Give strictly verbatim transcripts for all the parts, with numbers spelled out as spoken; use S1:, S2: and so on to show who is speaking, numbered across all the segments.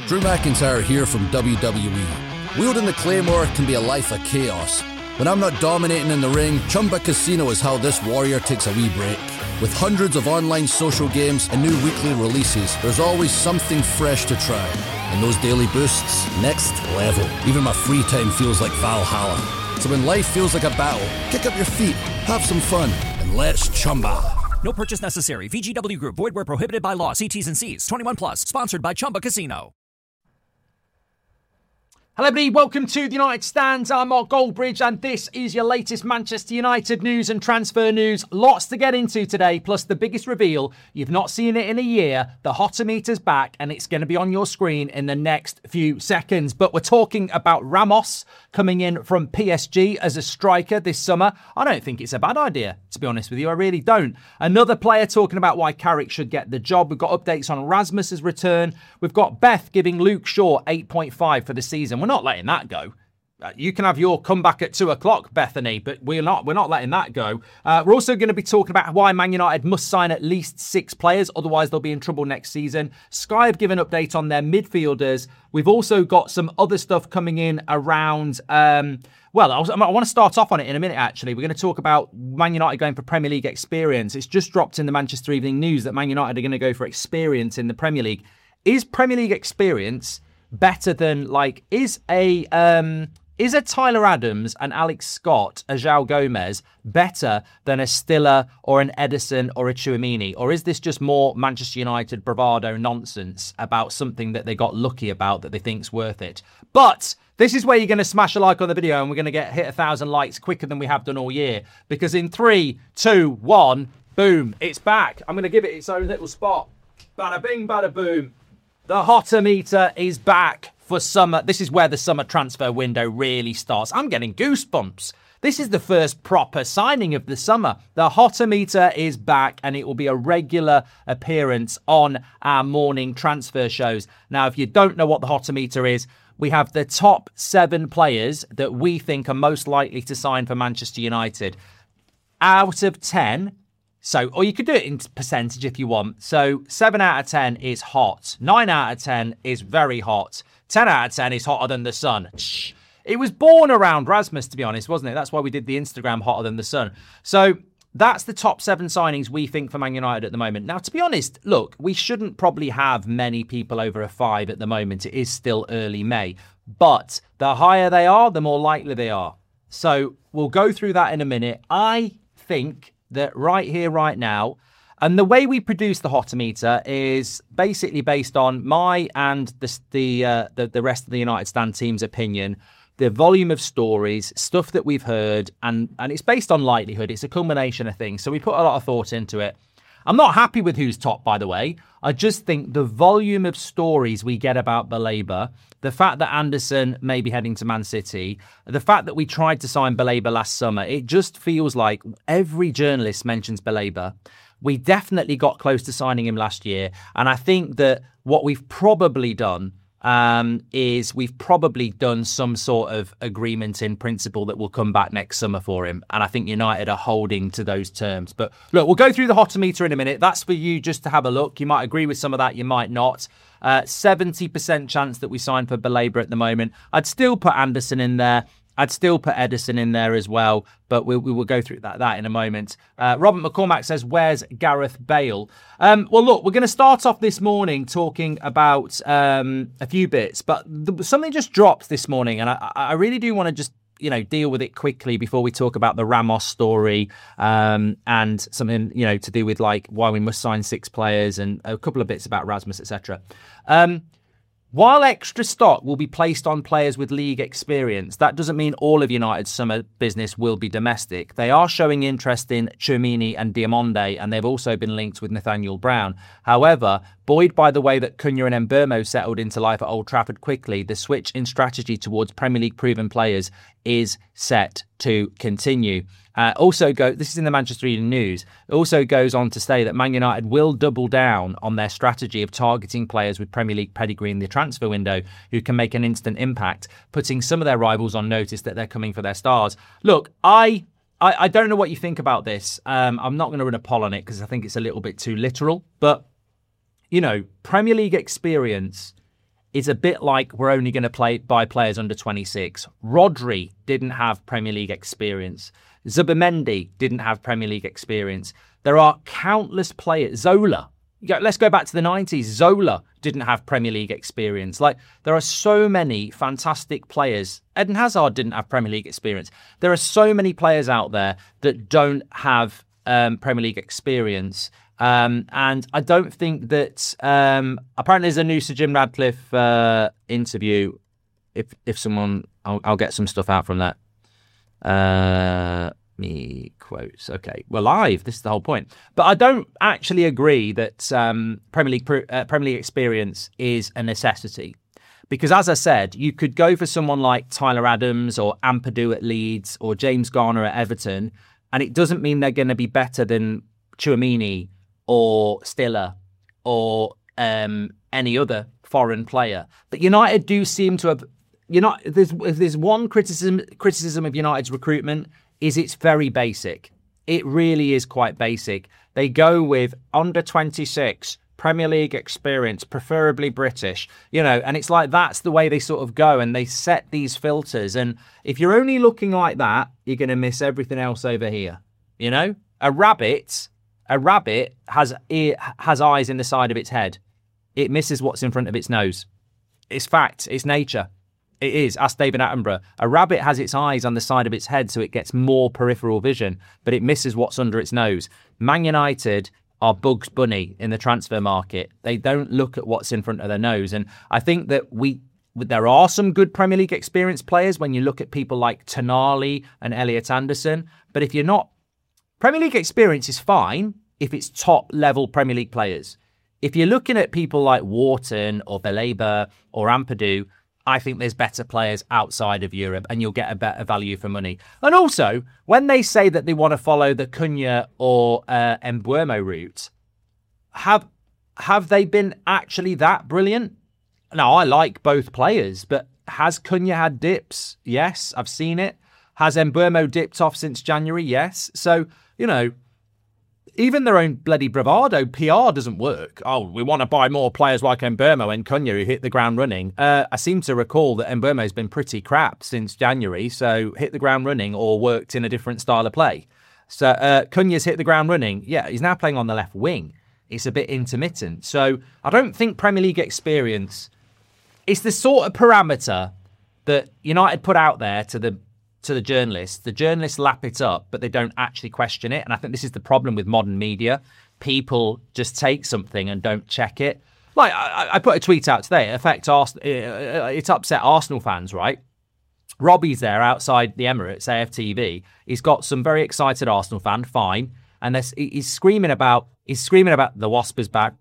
S1: Drew McIntyre here from W W E. Wielding the Claymore can be a life of chaos. When I'm not dominating in the ring, Chumba Casino is how this warrior takes a wee break. With hundreds of online social games and new weekly releases, there's always something fresh to try. And those daily boosts, next level. Even my free time feels like Valhalla. So when life feels like a battle, kick up your feet, have some fun, and let's Chumba.
S2: No purchase necessary. V G W Group. Void where prohibited by law. See T's and C's. twenty-one plus. Sponsored by Chumba Casino.
S3: Hello everybody, welcome to the United Stands. I'm Mark Goldbridge and this is your latest Manchester United news and transfer news. Lots to get into today, plus the biggest reveal. You've not seen it in a year. The Hotometer's back and it's going to be on your screen in the next few seconds. But we're talking about Ramos coming in from P S G as a striker this summer. I don't think it's a bad idea, to be honest with you. I really don't. Another player talking about why Carrick should get the job. We've got updates on Rasmus's return. We've got Beth giving Luke Shaw eight point five for the season. We're not letting that go. Uh, you can have your comeback at two o'clock, Bethany, but we're not we're not letting that go. Uh, we're also going to be talking about why Man United must sign at least six players, otherwise they'll be in trouble next season. Sky have given an update on their midfielders. We've also got some other stuff coming in around... Um, well, I, was, I want to start off on it in a minute, actually. We're going to talk about Man United going for Premier League experience. It's just dropped in the Manchester Evening News that Man United are going to go for experience in the Premier League. Is Premier League experience better than, like, is a um, is a Tyler Adams, an Alex Scott, a João Gomez better than a Stiller or an Edison or a Tchouaméni? Or is this just more Manchester United bravado nonsense about something that they got lucky about that they think's worth it? But this is where you're going to smash a like on the video and we're going to get hit a thousand likes quicker than we have done all year. Because in three, two, one, boom, it's back. I'm going to give it its own little spot. Bada bing, bada boom. The Hotometer is back for summer. This is where the summer transfer window really starts. I'm getting goosebumps. This is the first proper signing of the summer. The Hotometer is back and it will be a regular appearance on our morning transfer shows. Now, if you don't know what the Hotometer is, we have the top seven players that we think are most likely to sign for Manchester United. Out of ten... So, or you could do it in percentage if you want. So, seven out of ten is hot. nine out of ten is very hot. ten out of ten is hotter than the sun. Shh. It was born around Rasmus, to be honest, wasn't it? That's why we did the Instagram hotter than the sun. So, that's the top seven signings we think for Man United at the moment. Now, to be honest, look, we shouldn't probably have many people over a five at the moment. It is still early May. But the higher they are, the more likely they are. So, we'll go through that in a minute. I think that right here, right now, and the way we produce the Hotometer is basically based on my and the the, uh, the the rest of the United Stand team's opinion, the volume of stories, stuff that we've heard, and and it's based on likelihood. It's a culmination of things. So we put a lot of thought into it. I'm not happy with who's top, by the way. I just think the volume of stories we get about Baleba, the fact that Anderson may be heading to Man City, the fact that we tried to sign Baleba last summer, it just feels like every journalist mentions Baleba. We definitely got close to signing him last year. And I think that what we've probably done um, is we've probably done some sort of agreement in principle that will come back next summer for him. And I think United are holding to those terms. But look, we'll go through the Hotometer in a minute. That's for you just to have a look. You might agree with some of that. You might not. Uh, seventy percent chance that we sign for Baleba at the moment. I'd still put Anderson in there. I'd still put Edison in there as well, but we, we will go through that, that in a moment. Uh, Robert McCormack says, where's Gareth Bale? Um, well, look, we're going to start off this morning talking about um, a few bits, but the, something just dropped this morning, and I, I really do want to just you know, deal with it quickly before we talk about the Ramos story um, and something, you know, to do with like why we must sign six players and a couple of bits about Rasmus, et cetera. Um, While extra stock will be placed on players with league experience, that doesn't mean all of United's summer business will be domestic. They are showing interest in Tchouaméni and Diamonde, and they've also been linked with Nathaniel Brown. However, buoyed by the way that Cunha and Mbeumo settled into life at Old Trafford quickly, the switch in strategy towards Premier League proven players is set to continue. Uh, also, go. This is in the Manchester Evening News. It also goes on to say that Man United will double down on their strategy of targeting players with Premier League pedigree in the transfer window who can make an instant impact, putting some of their rivals on notice that they're coming for their stars. Look, I I, I don't know what you think about this. Um, I'm not going to run a poll on it because I think it's a little bit too literal. But, you know, Premier League experience is a bit like we're only going to play buy players under twenty-six. Rodri didn't have Premier League experience. Zubimendi didn't have Premier League experience. There are countless players. Zola. Let's go back to the nineties. Zola didn't have Premier League experience. Like, there are so many fantastic players. Eden Hazard didn't have Premier League experience. There are so many players out there that don't have um, Premier League experience. Um, and I don't think that um, apparently there's a new Sir Jim Radcliffe uh, interview. If if someone, I'll, I'll get some stuff out from that. Uh, me quotes. Okay, we're live. This is the whole point. But I don't actually agree that um, Premier League uh, Premier League experience is a necessity, because as I said, you could go for someone like Tyler Adams or Ampadu at Leeds or James Garner at Everton, and it doesn't mean they're going to be better than Tchouameni or Stiller, or um, any other foreign player. But United do seem to have... United, there's, there's one criticism criticism of United's recruitment, is it's very basic. It really is quite basic. They go with under twenty-six, Premier League experience, preferably British, you know, and it's like that's the way they sort of go, and they set these filters. And if you're only looking like that, you're going to miss everything else over here, you know? A rabbit... A rabbit has ear, has eyes in the side of its head. It misses what's in front of its nose. It's fact. It's nature. It is. Ask David Attenborough. A rabbit has its eyes on the side of its head, so it gets more peripheral vision, but it misses what's under its nose. Man United are Bugs Bunny in the transfer market. They don't look at what's in front of their nose. And I think that we... There are some good Premier League experienced players when you look at people like Tonali and Elliot Anderson, but if you're not... Premier League experience is fine if it's top-level Premier League players. If you're looking at people like Wharton or Baleba or Ampadu, I think there's better players outside of Europe and you'll get a better value for money. And also, when they say that they want to follow the Cunha or uh, Mbeumo route, have have they been actually that brilliant? Now, I like both players, but has Cunha had dips? Yes, I've seen it. Has Mbeumo dipped off since January? Yes. So, you know, even their own bloody bravado P R doesn't work. Oh, we want to buy more players like Mbeumo and Cunha who hit the ground running. Uh, I seem to recall that Mbeumo's been pretty crap since January, so hit the ground running or worked in a different style of play. So uh, Cunha's hit the ground running. Yeah, he's now playing on the left wing. It's a bit intermittent. So I don't think Premier League experience is the sort of parameter that United put out there to the to the journalists. The journalists lap it up, but they don't actually question it. And I think this is the problem with modern media. People just take something and don't check it. Like, I, I put a tweet out today. It affects Arsenal. It's upset Arsenal fans, right? Robbie's there outside the Emirates, A F T V. He's got some very excited Arsenal fan, fine. And he's screaming about, he's screaming about the Wasp is back.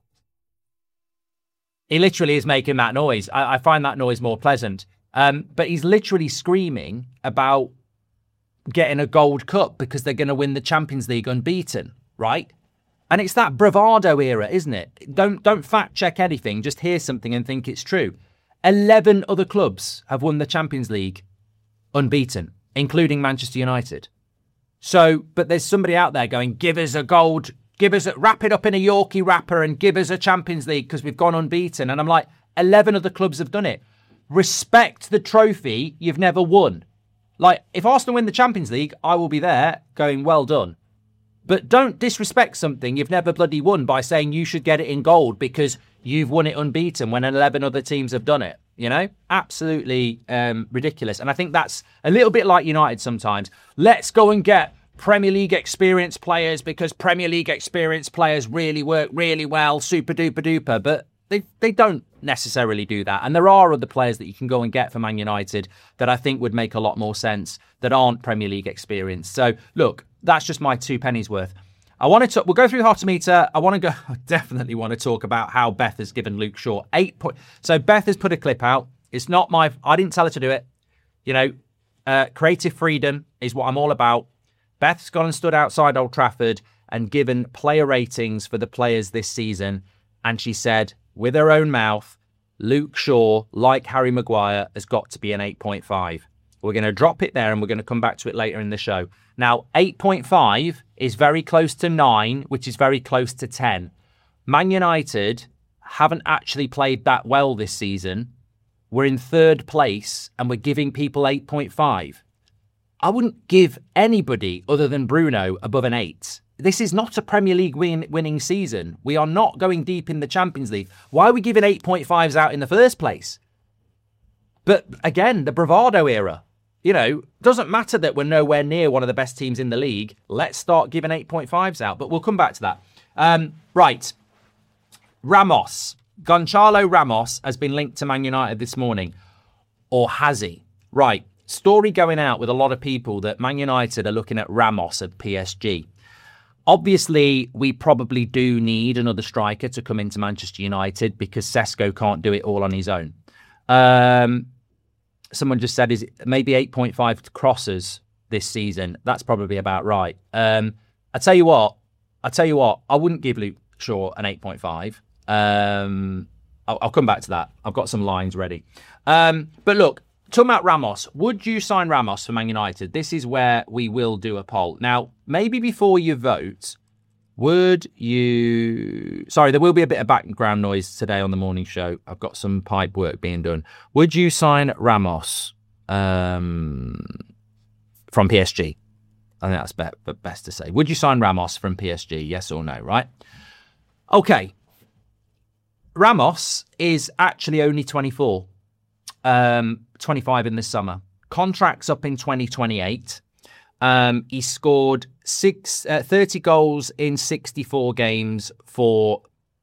S3: He literally is making that noise. I, I find that noise more pleasant. Um, but he's literally screaming about getting a gold cup because they're going to win the Champions League unbeaten, right? And it's that bravado era, isn't it? Don't don't fact check anything. Just hear something and think it's true. eleven other clubs have won the Champions League unbeaten, including Manchester United. So, but there's somebody out there going, give us a gold, give us a, wrap it up in a Yorkie wrapper and give us a Champions League because we've gone unbeaten. And I'm like, eleven other clubs have done it. Respect the trophy you've never won. Like, if Arsenal win the Champions League, I will be there going, well done. But don't disrespect something you've never bloody won by saying you should get it in gold because you've won it unbeaten when eleven other teams have done it. You know? Absolutely um, ridiculous. And I think that's a little bit like United sometimes. Let's go and get Premier League experienced players because Premier League experienced players really work really well, super duper duper. But They they don't necessarily do that. And there are other players that you can go and get for Man United that I think would make a lot more sense that aren't Premier League experienced. So, look, that's just my two pennies worth. I want to, we'll go through the Hotometer. I want to go, I definitely want to talk about how Beth has given Luke Shaw eight points. So Beth has put a clip out. It's not my, I didn't tell her to do it. You know, uh, creative freedom is what I'm all about. Beth's gone and stood outside Old Trafford and given player ratings for the players this season. And she said, with her own mouth, Luke Shaw, like Harry Maguire, has got to be an eight point five. We're going to drop it there and we're going to come back to it later in the show. Now, eight point five is very close to nine, which is very close to ten. Man United haven't actually played that well this season, we're in third place and we're giving people eight point five. I wouldn't give anybody other than Bruno above an eight. This is not a Premier League win- winning season. We are not going deep in the Champions League. Why are we giving eight point fives out in the first place? But again, the bravado era. You know, doesn't matter that we're nowhere near one of the best teams in the league. Let's start giving eight point fives out. But we'll come back to that. Um, right. Ramos. Gonçalo Ramos has been linked to Man United this morning. Or has he? Right. Story going out with a lot of people that Man United are looking at Ramos at P S G. Obviously, we probably do need another striker to come into Manchester United because Sesko can't do it all on his own. Um, someone just said, is it maybe eight point five crosses this season? That's probably about right. Um, I tell you what, I tell you what, I wouldn't give Luke Shaw an eight point five. Um, I'll, I'll come back to that. I've got some lines ready. Um, but look, talking about Ramos, would you sign Ramos for Man United? This is where we will do a poll. Now, maybe before you vote, would you... Sorry, there will be a bit of background noise today on the morning show. I've got some pipe work being done. Would you sign Ramos um, from P S G? I think that's be- best to say. Would you sign Ramos from P S G? Yes or no, right? Okay. Ramos is actually only twenty-four. Um, twenty-five in the summer. Contract's up in twenty twenty-eight. Um, he scored six, uh, thirty goals in sixty-four games for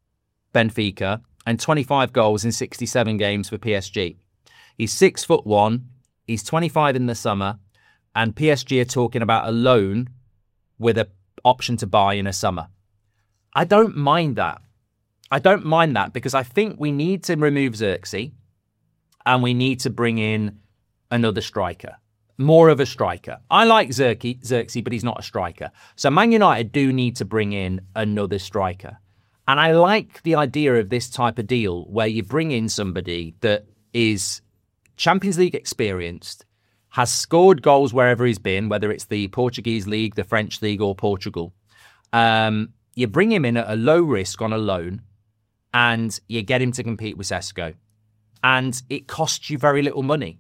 S3: Benfica and twenty-five goals in sixty-seven games for P S G. He's six foot one. He's twenty-five in the summer, and P S G are talking about a loan with an option to buy in a summer. I don't mind that. I don't mind that because I think we need to remove Xerxes. And we need to bring in another striker, more of a striker. I like Xerxes, Xerxes, but he's not a striker. So Man United do need to bring in another striker. And I like the idea of this type of deal where you bring in somebody that is Champions League experienced, has scored goals wherever he's been, whether it's the Portuguese league, the French league, or Portugal. Um, you bring him in at a low risk on a loan, and you get him to compete with Sesko. And it costs you very little money.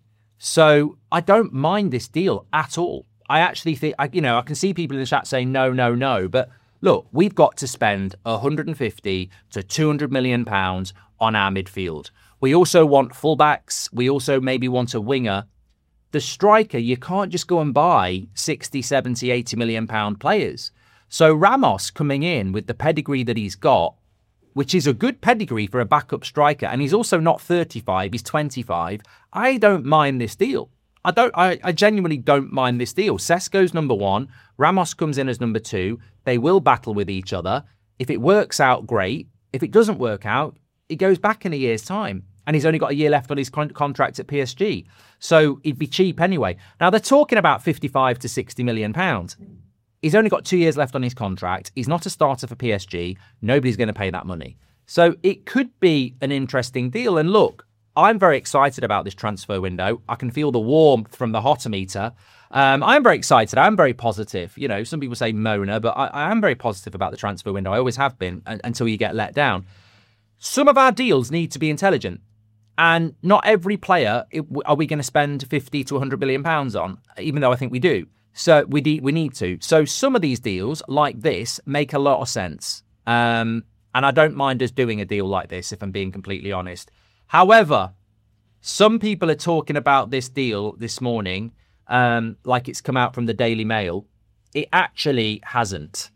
S3: So I don't mind this deal at all. I actually think, I, you know, I can see people in the chat saying no, no, no. But look, we've got to spend one hundred fifty to two hundred million pounds on our midfield. We also want fullbacks. We also maybe want a winger. The striker, you can't just go and buy sixty, seventy, eighty million pound players. So Ramos coming in with the pedigree that he's got, which is a good pedigree for a backup striker, and he's also not thirty-five, he's twenty-five. I don't mind this deal. I don't. I, I genuinely don't mind this deal. Sesko's number one, Ramos comes in as number two. They will battle with each other. If it works out, great. If it doesn't work out, it goes back in a year's time. And he's only got a year left on his con- contract at P S G. So he'd be cheap anyway. Now, they're talking about fifty-five to sixty million pounds. He's only got two years left on his contract. He's not a starter for P S G. Nobody's going to pay that money. So it could be an interesting deal. And look, I'm very excited about this transfer window. I can feel the warmth from the hotometer. Um, I'm very excited. I'm very positive. You know, some people say Mona, but I, I am very positive about the transfer window. I always have been un- until you get let down. Some of our deals need to be intelligent. And not every player it, are we going to spend fifty to one hundred million pounds on, even though I think we do. So we need we need to. So some of these deals like this make a lot of sense. Um, and I don't mind us doing a deal like this, if I'm being completely honest. However, some people are talking about this deal this morning um, like it's come out from the Daily Mail. It actually hasn't.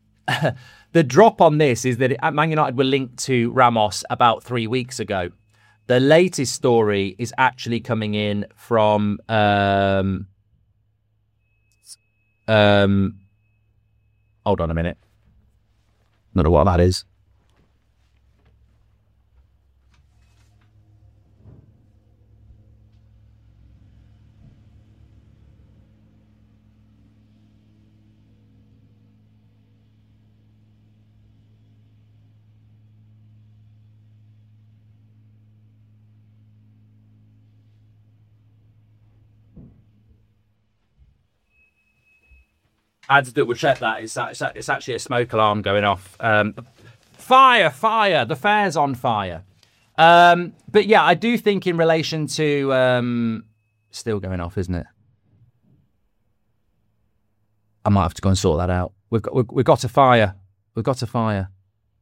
S3: The drop on this is that it, Man United were linked to Ramos about three weeks ago. The latest story is actually coming in from... Um, Um, hold on a minute. Don't know what that is. I had to double check that. It's, it's actually a smoke alarm going off. Um, fire, fire. The fair's on fire. Um, but yeah, I do think in relation to um, still going off, isn't it? I might have to go and sort that out. We've got we've, we've got to fire. We've got to fire.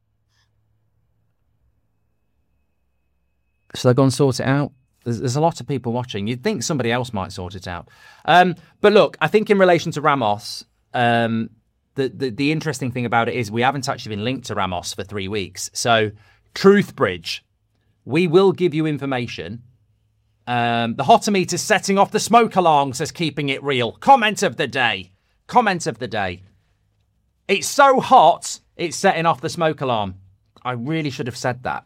S3: Should I go and sort it out? There's, there's a lot of people watching. You'd think somebody else might sort it out. Um, but look, I think in relation to Ramos, um, the, the the interesting thing about it is we haven't actually been linked to Ramos for three weeks. So, Truthbridge, we will give you information. Um, the Hotometer's setting off the smoke alarm, says Keeping It Real. Comment of the day. Comment of the day. It's so hot, it's setting off the smoke alarm. I really should have said that.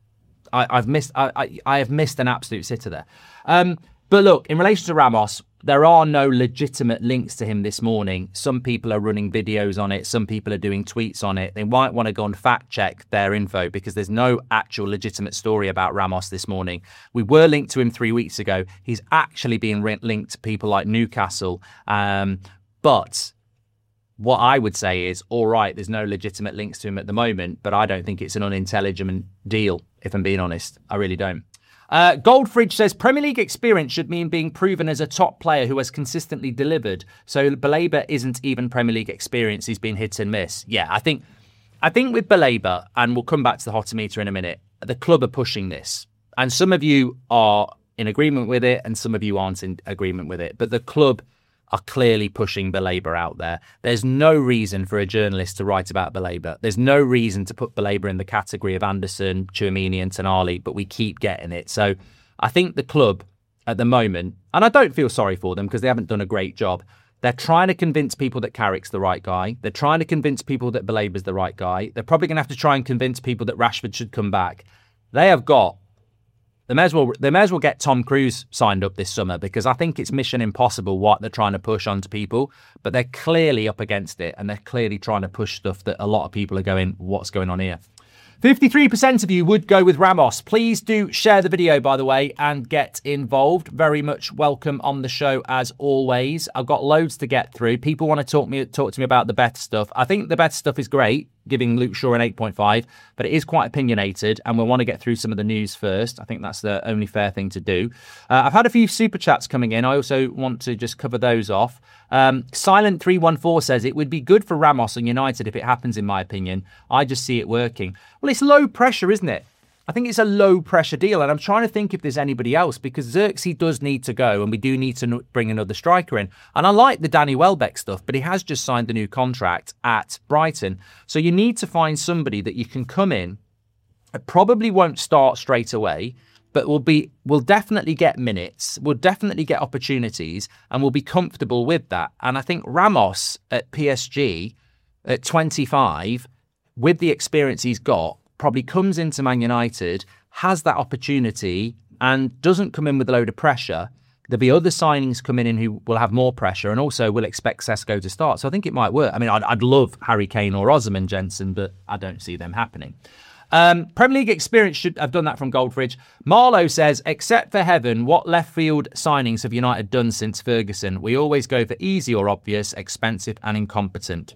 S3: I, I've missed. I, I, I have missed an absolute sitter there. Um, but look, in relation to Ramos, there are no legitimate links to him this morning. Some people are running videos on it. Some people are doing tweets on it. They might want to go and fact check their info because there's no actual legitimate story about Ramos this morning. We were linked to him three weeks ago. He's actually being re- linked to people like Newcastle. Um, but what I would say is, all right, there's no legitimate links to him at the moment, but I don't think it's an unintelligent deal, if I'm being honest. I really don't. Uh, Goldfridge says Premier League experience should mean being proven as a top player who has consistently delivered. So Baleba isn't even Premier League experience. He's been hit and miss. Yeah, I think I think with Baleba, and we'll come back to the Hotometer in a minute, the club are pushing this. And some of you are in agreement with it and some of you aren't in agreement with it. But the club are clearly pushing Baleba out there. There's no reason for a journalist to write about Baleba. There's no reason to put Baleba in the category of Anderson, Tchouameni and Tonali, but we keep getting it. So I think the club at the moment, and I don't feel sorry for them because they haven't done a great job, they're trying to convince people that Carrick's the right guy. They're trying to convince people that Baleba's the right guy. They're probably going to have to try and convince people that Rashford should come back. They have got They may as well they may as well get Tom Cruise signed up this summer because I think it's mission impossible what they're trying to push onto people, but they're clearly up against it and they're clearly trying to push stuff that a lot of people are going, what's going on here? fifty-three percent of you would go with Ramos. Please do share the video, by the way, and get involved. Very much welcome on the show as always. I've got loads to get through. People want to talk me talk to me about the better stuff. I think the better stuff is great, giving Luke Shaw an eight point five, but it is quite opinionated and we'll want to get through some of the news first. I think that's the only fair thing to do. Uh, I've had a few super chats coming in. I also want to just cover those off. Um, Silent three one four says, it would be good for Ramos and United if it happens, in my opinion. I just see it working. Well, it's low pressure, isn't it? I think it's a low pressure deal, and I'm trying to think if there's anybody else because Xerxes does need to go and we do need to bring another striker in. And I like the Danny Welbeck stuff, but he has just signed a new contract at Brighton. So you need to find somebody that you can come in. It probably won't start straight away, but will be will definitely get minutes, will definitely get opportunities, and will be comfortable with that. And I think Ramos at P S G at twenty-five, with the experience he's got, probably comes into Man United, has that opportunity, and doesn't come in with a load of pressure. There'll be other signings coming in who will have more pressure, and also will expect Sesko to start. So I think it might work. I mean, I'd, I'd love Harry Kane or Osimhen, Jensen, but I don't see them happening. Um, Premier League experience should have done that from Goldfridge. Marlowe says, except for heaven, what left field signings have United done since Ferguson? We always go for easy or obvious, expensive and incompetent.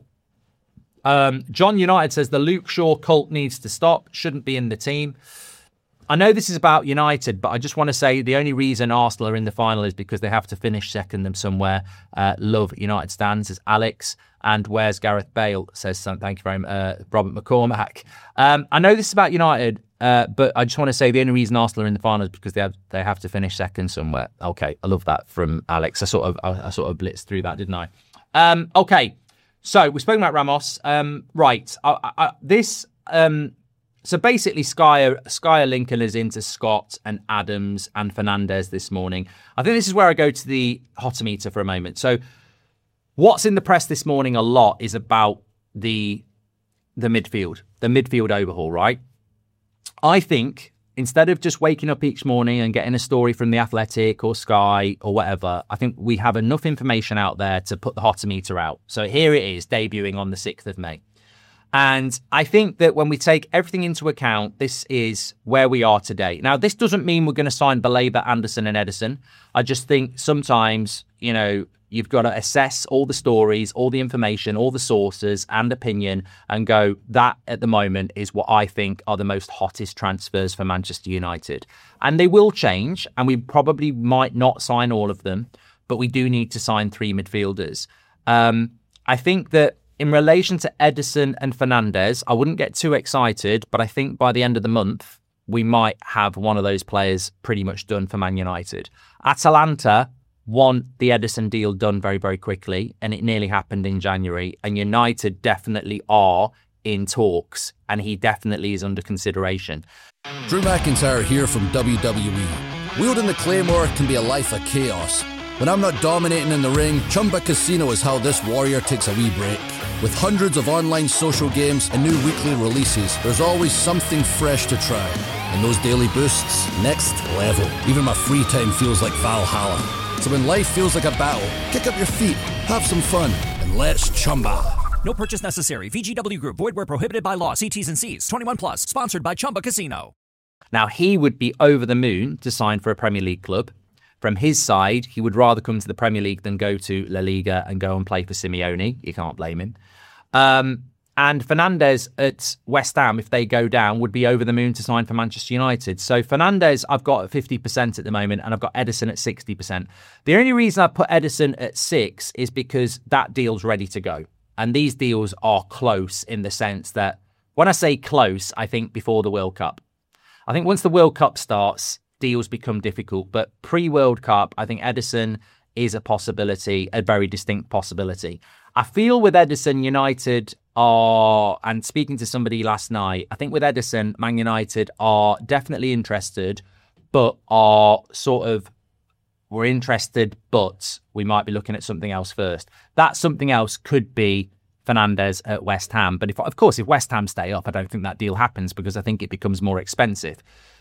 S3: Um, John United says the Luke Shaw cult needs to stop, shouldn't be in the team. I know this is about United, but I just want to say the only reason Arsenal are in the final is because they have to finish second them somewhere. Uh, love United stands, says Alex. And where's Gareth Bale, says something. Thank you very much, uh, Robert McCormack. Um, I know this is about United, uh, but I just want to say the only reason Arsenal are in the final is because they have they have to finish second somewhere. Okay, I love that from Alex. I sort of I, I sort of blitzed through that, didn't I? Um, okay, so we're speaking about Ramos. Um, right, I, I, this. Um, So basically, Sky, Sky Lincoln is into Scott and Adams and Fernandez this morning. I think this is where I go to the Hotometer for a moment. So what's in the press this morning a lot is about the the midfield, the midfield overhaul, right? I think instead of just waking up each morning and getting a story from The Athletic or Sky or whatever, I think we have enough information out there to put the Hotometer out. So here it is, debuting on the sixth of May. And I think that when we take everything into account, this is where we are today. Now, this doesn't mean we're going to sign Baleba, Anderson and Ederson. I just think sometimes, you know, You've got to assess all the stories, all the information, all the sources and opinion and go, that at the moment is what I think are the most hottest transfers for Manchester United. And they will change, and we probably might not sign all of them, but we do need to sign three midfielders. Um, I think that in relation to Ederson and Fernandes, I wouldn't get too excited, but I think by the end of the month, we might have one of those players pretty much done for Man United. Atalanta want the Ederson deal done very, very quickly, and it nearly happened in January. And United definitely are in talks, and he definitely is under consideration.
S1: Drew McIntyre here from W W E. Wielding the Claymore can be a life of chaos. When I'm not dominating in the ring, Chumba Casino is how this warrior takes a wee break. With hundreds of online social games and new weekly releases, there's always something fresh to try. And those daily boosts, next level. Even my free time feels like Valhalla. So when life feels like a battle, kick up your feet, have some fun, and let's chumba.
S2: No purchase necessary. V G W Group. Void where prohibited by law. See T's and C's. twenty-one plus. Sponsored by Chumba Casino.
S3: Now, he would be over the moon to sign for a Premier League club. From his side, he would rather come to the Premier League than go to La Liga and go and play for Simeone. You can't blame him. Um, and Fernandes at West Ham, if they go down, would be over the moon to sign for Manchester United. So Fernandes, I've got at fifty percent at the moment, and I've got Ederson at sixty percent. The only reason I put Ederson at six is because that deal's ready to go. And these deals are close in the sense that when I say close, I think before the World Cup. I think once the World Cup starts, deals become difficult. But pre-World Cup, I think Ederson is a possibility, a very distinct possibility. I feel with Ederson, United are, and speaking to somebody last night, I think with Ederson, Man United are definitely interested, but are sort of, we're interested, but we might be looking at something else first. That something else could be Fernandes at West Ham. But if, of course, if West Ham stay up, I don't think that deal happens because I think it becomes more expensive.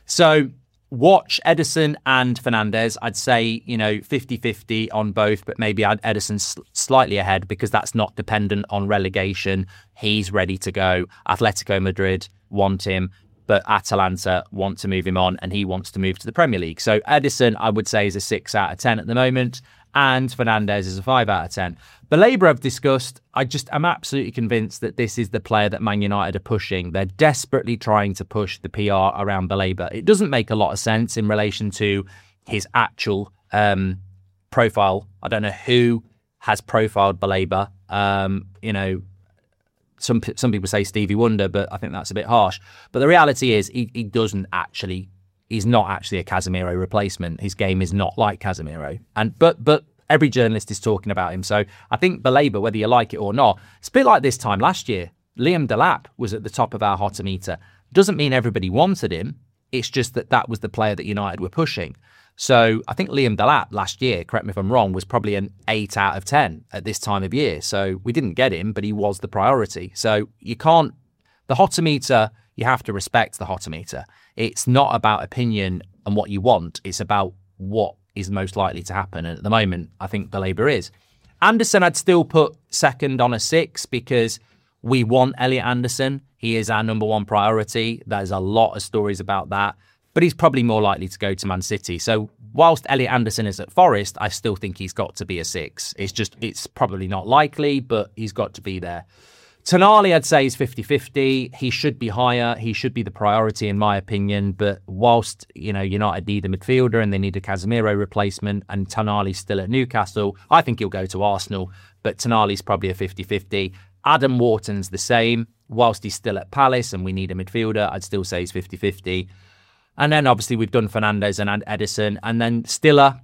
S3: So watch Ederson and Fernandes. I'd say, you know, fifty-fifty on both, but maybe I'd Ederson sl- slightly ahead because that's not dependent on relegation. He's ready to go. Atletico Madrid want him, but Atalanta want to move him on and he wants to move to the Premier League. So Ederson, I would say, is a six out of ten at the moment, and Fernandes is a five out of ten. Baleba I've discussed. I just am absolutely convinced that this is the player that Man United are pushing. They're desperately trying to push the P R around Baleba. It doesn't make a lot of sense in relation to his actual um, profile. I don't know who has profiled Baleba. Um, you know, some some people say Stevie Wonder, but I think that's a bit harsh. But the reality is he, he doesn't actually, he's not actually a Casemiro replacement. His game is not like Casemiro. And but but every journalist is talking about him. So I think Baleba, whether you like it or not, it's a bit like this time last year. Liam Delap was at the top of our hotometer. Doesn't mean everybody wanted him. It's just that that was the player that United were pushing. So I think Liam Delap last year, correct me if I'm wrong, was probably an eight out of ten at this time of year. So we didn't get him, but he was the priority. So you can't, the hotometer, you have to respect the hotometer. It's not about opinion and what you want. It's about what is most likely to happen. And at the moment, I think Baleba is. Anderson, I'd still put second on a six because we want Elliot Anderson. He is our number one priority. There's a lot of stories about that. But he's probably more likely to go to Man City. So whilst Elliot Anderson is at Forest, I still think he's got to be a six. It's just, it's probably not likely, but he's got to be there. Tonali, I'd say, is fifty-fifty. He should be higher. He should be the priority, in my opinion. But whilst, you know, United need a midfielder and they need a Casemiro replacement, and Tonali's still at Newcastle, I think he'll go to Arsenal. But Tonali's probably a fifty-fifty. Adam Wharton's the same. Whilst he's still at Palace and we need a midfielder, I'd still say he's fifty-fifty. And then, obviously, we've done Fernandes and Ederson. And then Stiller.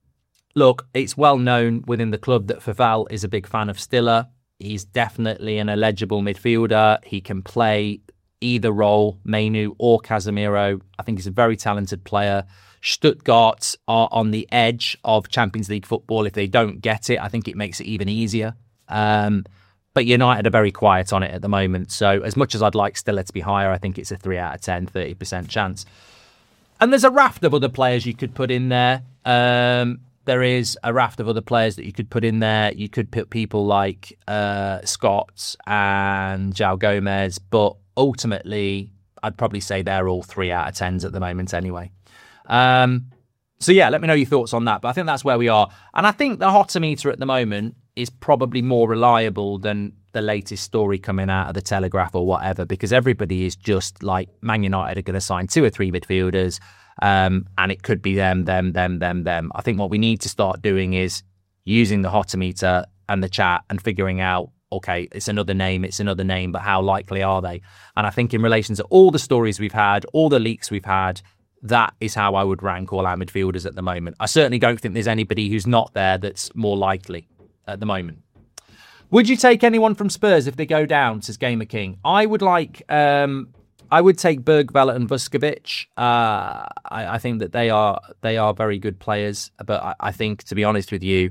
S3: Look, it's well known within the club that Faval is a big fan of Stiller. He's definitely an eligible midfielder. He can play either role, Mainu or Casemiro. I think he's a very talented player. Stuttgart are on the edge of Champions League football. If they don't get it, I think it makes it even easier. Um, but United are very quiet on it at the moment. So as much as I'd like Stiller to be higher, I think it's a three out of ten, thirty percent chance. And there's a raft of other players you could put in there. Um, There is a raft of other players that you could put in there. You could put people like uh, Scott and João Gomez, but ultimately, I'd probably say they're all three out of tens at the moment anyway. Um, So yeah, let me know your thoughts on that. But I think that's where we are. And I think the Hotometer at the moment is probably more reliable than the latest story coming out of the Telegraph or whatever, because everybody is just like, Man United are going to sign two or three midfielders, um, and it could be them, them, them, them, them. I think what we need to start doing is using the Hotometer and the chat and figuring out, okay, it's another name, it's another name, but how likely are they? And I think in relation to all the stories we've had, all the leaks we've had, that is how I would rank all our midfielders at the moment. I certainly don't think there's anybody who's not there that's more likely at the moment. Would you take anyone from Spurs if they go down, says Gamer King? I would like, um, I would take Bergvall and Vuskovic. Uh, I, I think that they are they are very good players, but I, I think, to be honest with you,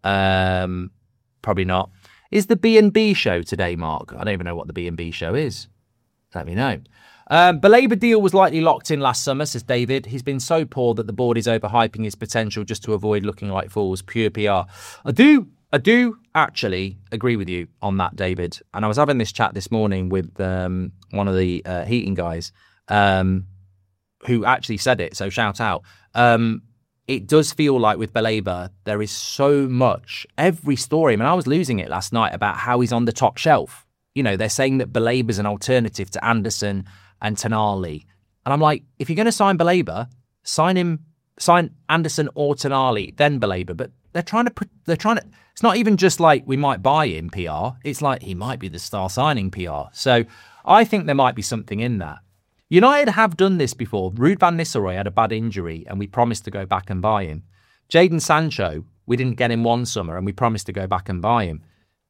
S3: um, probably not. Is the B and B show today, Mark? I don't even know what the B and B show is. Let me know. Um, Baleba deal was likely locked in last summer, says David. He's been so poor that the board is overhyping his potential just to avoid looking like fools. Pure P R. I do, I do actually agree with you on that, David. And I was having this chat this morning with um, one of the uh, heating guys um, who actually said it. So shout out. Um, it does feel like with Baleba, there is so much. Every story. I mean, I was losing it last night about how he's on the top shelf. You know, they're saying that Baleba's an alternative to Anderson and Tonali. And I'm like, if you're going to sign Baleba, sign him, sign Anderson or Tonali, then Baleba. But they're trying to put, they're trying to, it's not even just like we might buy him P R. It's like he might be the star signing P R. So I think there might be something in that. United have done this before. Ruud van Nistelrooy had a bad injury and we promised to go back and buy him. Jadon Sancho, we didn't get him one summer and we promised to go back and buy him.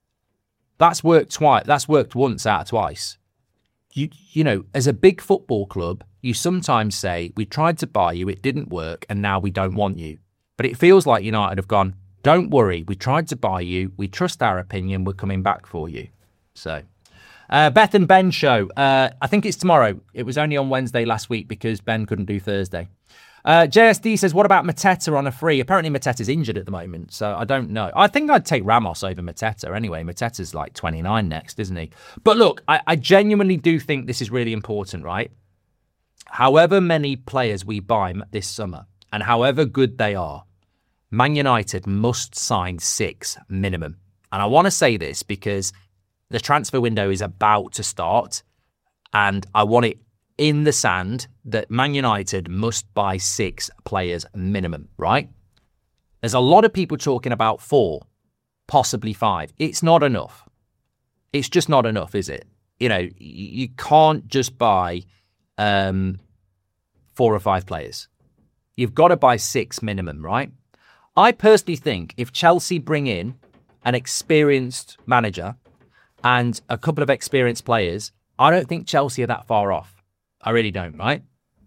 S3: That's worked twice. That's worked once out of twice. You, you know, as a big football club, you sometimes say, we tried to buy you, it didn't work, and now we don't want you. But it feels like United have gone, don't worry, we tried to buy you, we trust our opinion, we're coming back for you. So, uh, Beth and Ben show. Uh, I think it's tomorrow. It was only on Wednesday last week because Ben couldn't do Thursday. Uh, J S D says, what about Mateta on a free? Apparently Mateta's injured at the moment, so I don't know. I think I'd take Ramos over Mateta anyway. Mateta's like twenty-nine next, isn't he? But look, I, I genuinely do think this is really important, right? However many players we buy this summer, and however good they are, Man United must sign six minimum. And I want to say this because the transfer window is about to start, and I want it in the sand that Man United must buy six players minimum, right? There's a lot of people talking about four, possibly five. It's not enough. It's just not enough, is it? You know, you can't just buy um, four or five players. You've got to buy six minimum, right? I personally think if Chelsea bring in an experienced manager and a couple of experienced players, I don't think Chelsea are that far off. I really don't, right?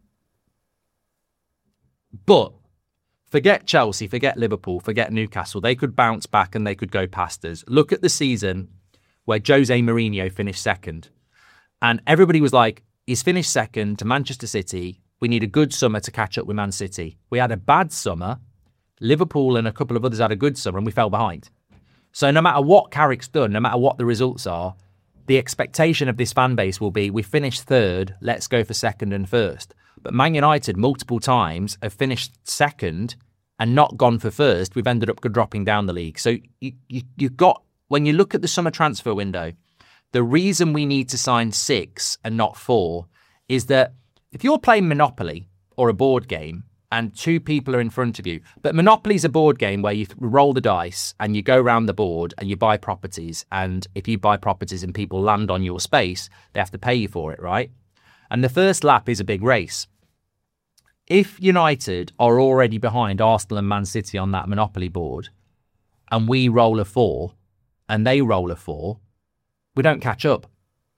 S3: But forget Chelsea, forget Liverpool, forget Newcastle. They could bounce back and they could go past us. Look at the season where Jose Mourinho finished second. And everybody was like, he's finished second to Manchester City. We need a good summer to catch up with Man City. We had a bad summer. Liverpool and a couple of others had a good summer and we fell behind. So no matter what Carrick's done, no matter what the results are, the expectation of this fan base will be, we finished third, let's go for second and first. But Man United multiple times have finished second and not gone for first. We've ended up dropping down the league. So you, you, you've got, when you look at the summer transfer window, the reason we need to sign six and not four is that if you're playing Monopoly or a board game and two people are in front of you, but Monopoly's a board game where you roll the dice and you go around the board and you buy properties. And if you buy properties and people land on your space, they have to pay you for it, right? And the first lap is a big race. If United are already behind Arsenal and Man City on that Monopoly board and we roll a four and they roll a four, we don't catch up.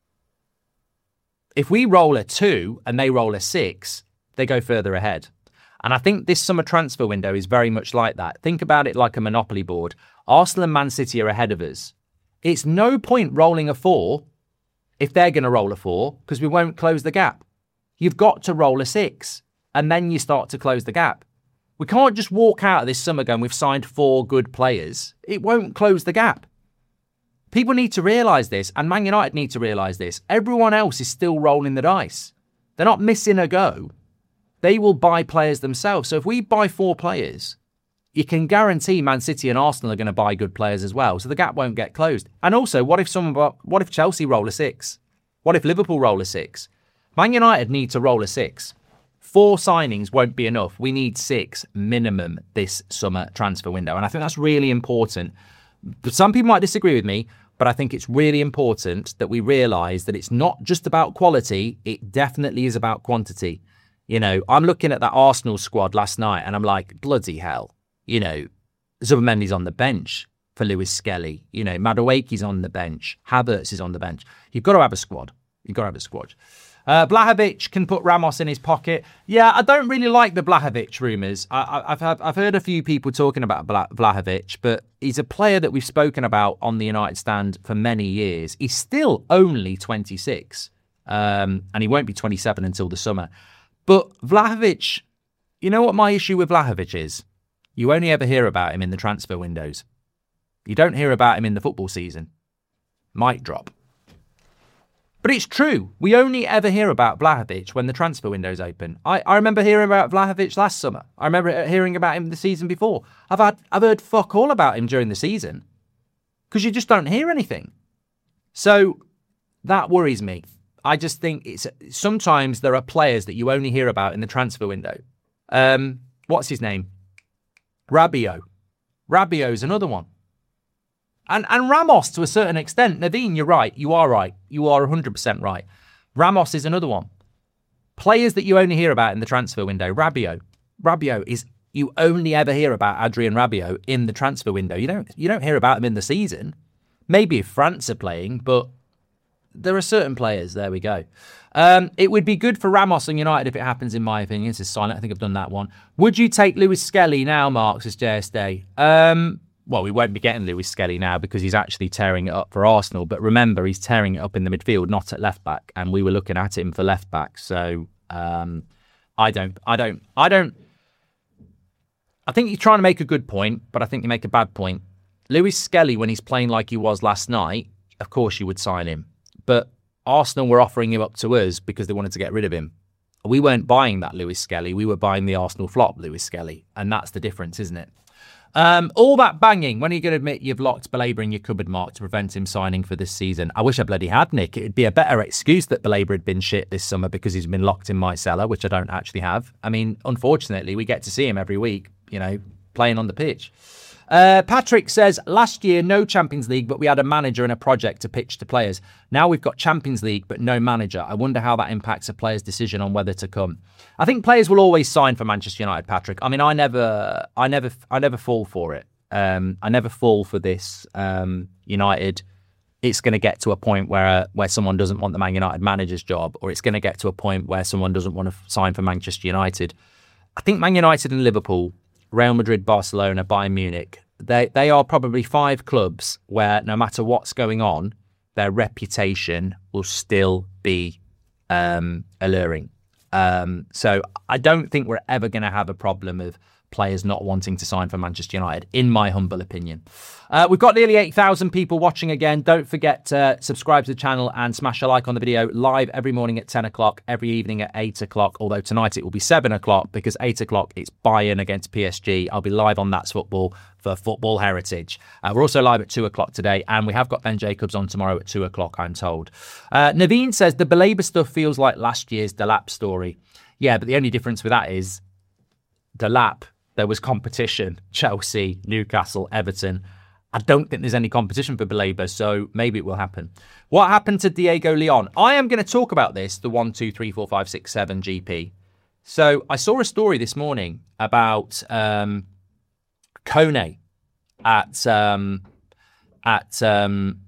S3: If we roll a two and they roll a six, they go further ahead. And I think this summer transfer window is very much like that. Think about it like a Monopoly board. Arsenal and Man City are ahead of us. It's no point rolling a four if they're going to roll a four because we won't close the gap. You've got to roll a six and then you start to close the gap. We can't just walk out of this summer going, we've signed four good players. It won't close the gap. People need to realise this, and Man United need to realise this. Everyone else is still rolling the dice. They're not missing a go. they will buy players themselves. So if we buy four players, you can guarantee Man City and Arsenal are going to buy good players as well. So the gap won't get closed. And also, what if someone, what if Chelsea roll a six? What if Liverpool roll a six? Man United need to roll a six. Four signings won't be enough. We need six minimum this summer transfer window. And I think that's really important. Some people might disagree with me, but I think it's really important that we realise that it's not just about quality. It definitely is about quantity. You know, I'm looking at that Arsenal squad last night and I'm like, bloody hell. You know, Zubimendi's on the bench for Lewis Skelly. You know, Madueke's on the bench. Havertz is on the bench. You've got to have a squad. You've got to have a squad. Uh, Blahovic can put Ramos in his pocket. Yeah, I don't really like the Blahovic rumours. I, I, I've had, I've heard a few people talking about Bla- Blahovic, but he's a player that we've spoken about on the United stand for many years. He's still only twenty-six, um, and he won't be twenty-seven until the summer. But Vlahovic, you know what my issue with Vlahovic is? You only ever hear about him in the transfer windows. You don't hear about him in the football season. Mic drop. But it's true. We only ever hear about Vlahovic when the transfer window's open. I, I remember hearing about Vlahovic last summer. I remember hearing about him the season before. I've had I've heard fuck all about him during the season because you just don't hear anything. So that worries me. I just think it's sometimes there are players that you only hear about in the transfer window. Um, what's his name? Rabiot. Rabiot's another one. And and Ramos, to a certain extent. Naveen, you're right. You are right. You are one hundred percent right. Ramos is another one. Players that you only hear about in the transfer window. Rabiot. Rabiot is, you only ever hear about Adrien Rabiot in the transfer window. You don't, you don't hear about him in the season. Maybe if France are playing, but there are certain players. There we go. Um, it would be good for Ramos and United if it happens, in my opinion. This is silent. I think I've done that one. Would you take Lewis Skelly now, Mark, says J S Day? Um... Well, we won't be getting Lewis Skelly now because he's actually tearing it up for Arsenal. But remember, he's tearing it up in the midfield, not at left back, and we were looking at him for left back. So um, I don't, I don't, I don't. I think you're trying to make a good point, but I think you make a bad point. Lewis Skelly, when he's playing like he was last night, of course you would sign him. But Arsenal were offering him up to us because they wanted to get rid of him. We weren't buying that Lewis Skelly. We were buying the Arsenal flop Lewis Skelly, and that's the difference, isn't it? Um, all that banging, when are you going to admit you've locked Belaber in your cupboard, Mark, to prevent him signing for this season? I wish I bloody had, Nick. It would be a better excuse that Belaber had been shit this summer because he's been locked in my cellar, which I don't actually have. I mean, unfortunately, we get to see him every week, you know, playing on the pitch. Uh, Patrick says, last year, no Champions League, but we had a manager and a project to pitch to players. Now we've got Champions League, but no manager. I wonder how that impacts a player's decision on whether to come. I think players will always sign for Manchester United, Patrick. I mean, I never, I never, I never fall for it. Um, I never fall for this um, United. It's going to get to a point where where someone doesn't want the Man United manager's job, or it's going to get to a point where someone doesn't want to sign for Manchester United. I think Man United and Liverpool, Real Madrid, Barcelona, Bayern Munich, they they are probably five clubs where no matter what's going on, their reputation will still be um, alluring. Um, so I don't think we're ever going to have a problem of players not wanting to sign for Manchester United, in my humble opinion. Uh, we've got nearly eight thousand people watching again. Don't forget to subscribe to the channel and smash a like on the video. Live every morning at ten o'clock, every evening at eight o'clock, although tonight it will be seven o'clock because eight o'clock it's Bayern against P S G. I'll be live on That's Football for Football Heritage. Uh, we're also live at two o'clock today, and we have got Ben Jacobs on tomorrow at two o'clock, I'm told. Uh, Naveen says, the Belaber stuff feels like last year's Delap story. Yeah, but the only difference with that is Delap, there was competition. Chelsea, Newcastle, Everton. I don't think there's any competition for Belaber, so maybe it will happen. What happened to Diego Leon? I am going to talk about this, the one, two, three, four, five, six, seven G P. So I saw a story this morning about um, Kone at um, at um,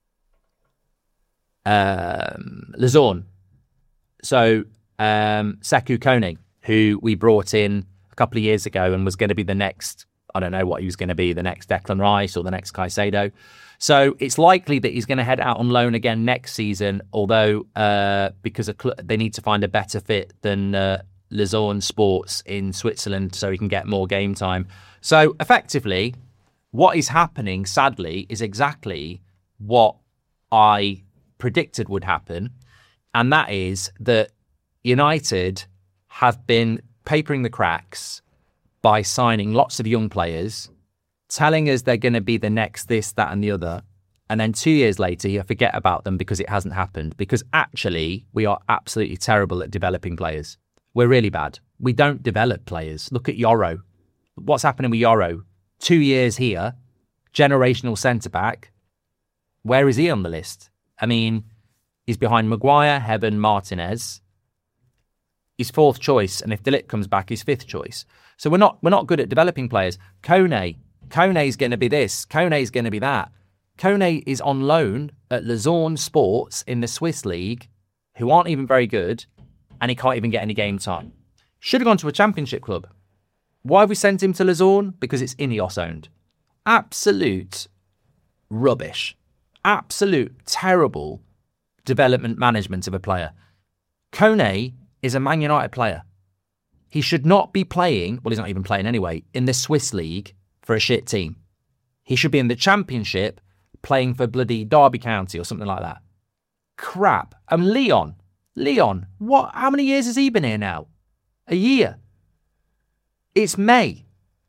S3: um, Luzon. So um, Sekou Kone, who we brought in a couple of years ago and was going to be the next, I don't know what he was going to be, the next Declan Rice or the next Caicedo. So it's likely that he's going to head out on loan again next season, although uh, because of cl- they need to find a better fit than uh, Luzon Sports in Switzerland so he can get more game time. So effectively, what is happening, sadly, is exactly what I predicted would happen. And that is that United have been papering the cracks by signing lots of young players, telling us they're going to be the next this, that and the other. And then two years later, you forget about them because it hasn't happened. Because actually, we are absolutely terrible at developing players. We're really bad. We don't develop players. Look at Yoro. What's happening with Yoro? Two years here, generational centre-back. Where is he on the list? I mean, he's behind Maguire, Heaven, Martinez. He's fourth choice, and if De Ligt comes back, he's fifth choice. So we're not we're not good at developing players. Kone, Kone's going to be this. Kone's going to be that. Kone is on loan at Luzern Sports in the Swiss League, who aren't even very good, and he can't even get any game time. Should have gone to a championship club. Why have we sent him to Luzern? Because it's Ineos owned. Absolute rubbish. Absolute terrible development management of a player. Kone is a Man United player. He should not be playing, well, he's not even playing anyway, in the Swiss League for a shit team. He should be in the Championship playing for bloody Derby County or something like that. Crap. And Leon. Leon, what? How many years has he been here now? A year. It's May.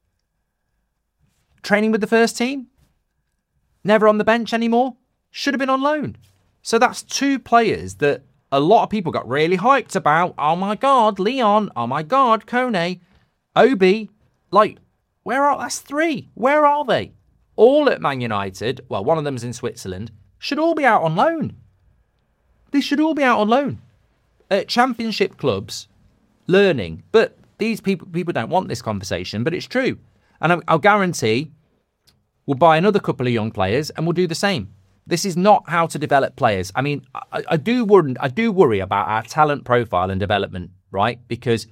S3: Training with the first team? Never on the bench anymore? Should have been on loan. So that's two players that a lot of people got really hyped about. Oh my God, Leon. Oh my God, Kone. Obi. Like, where are, that's three. Where are they? All at Man United. Well, one of them's in Switzerland. Should all be out on loan. They should all be out on loan. At championship clubs, learning. But these people, people don't want this conversation, but it's true. And I'll, I'll guarantee we'll buy another couple of young players and we'll do the same. This is not how to develop players. I mean, I, I do worry, I do worry about our talent profile and development, right? Because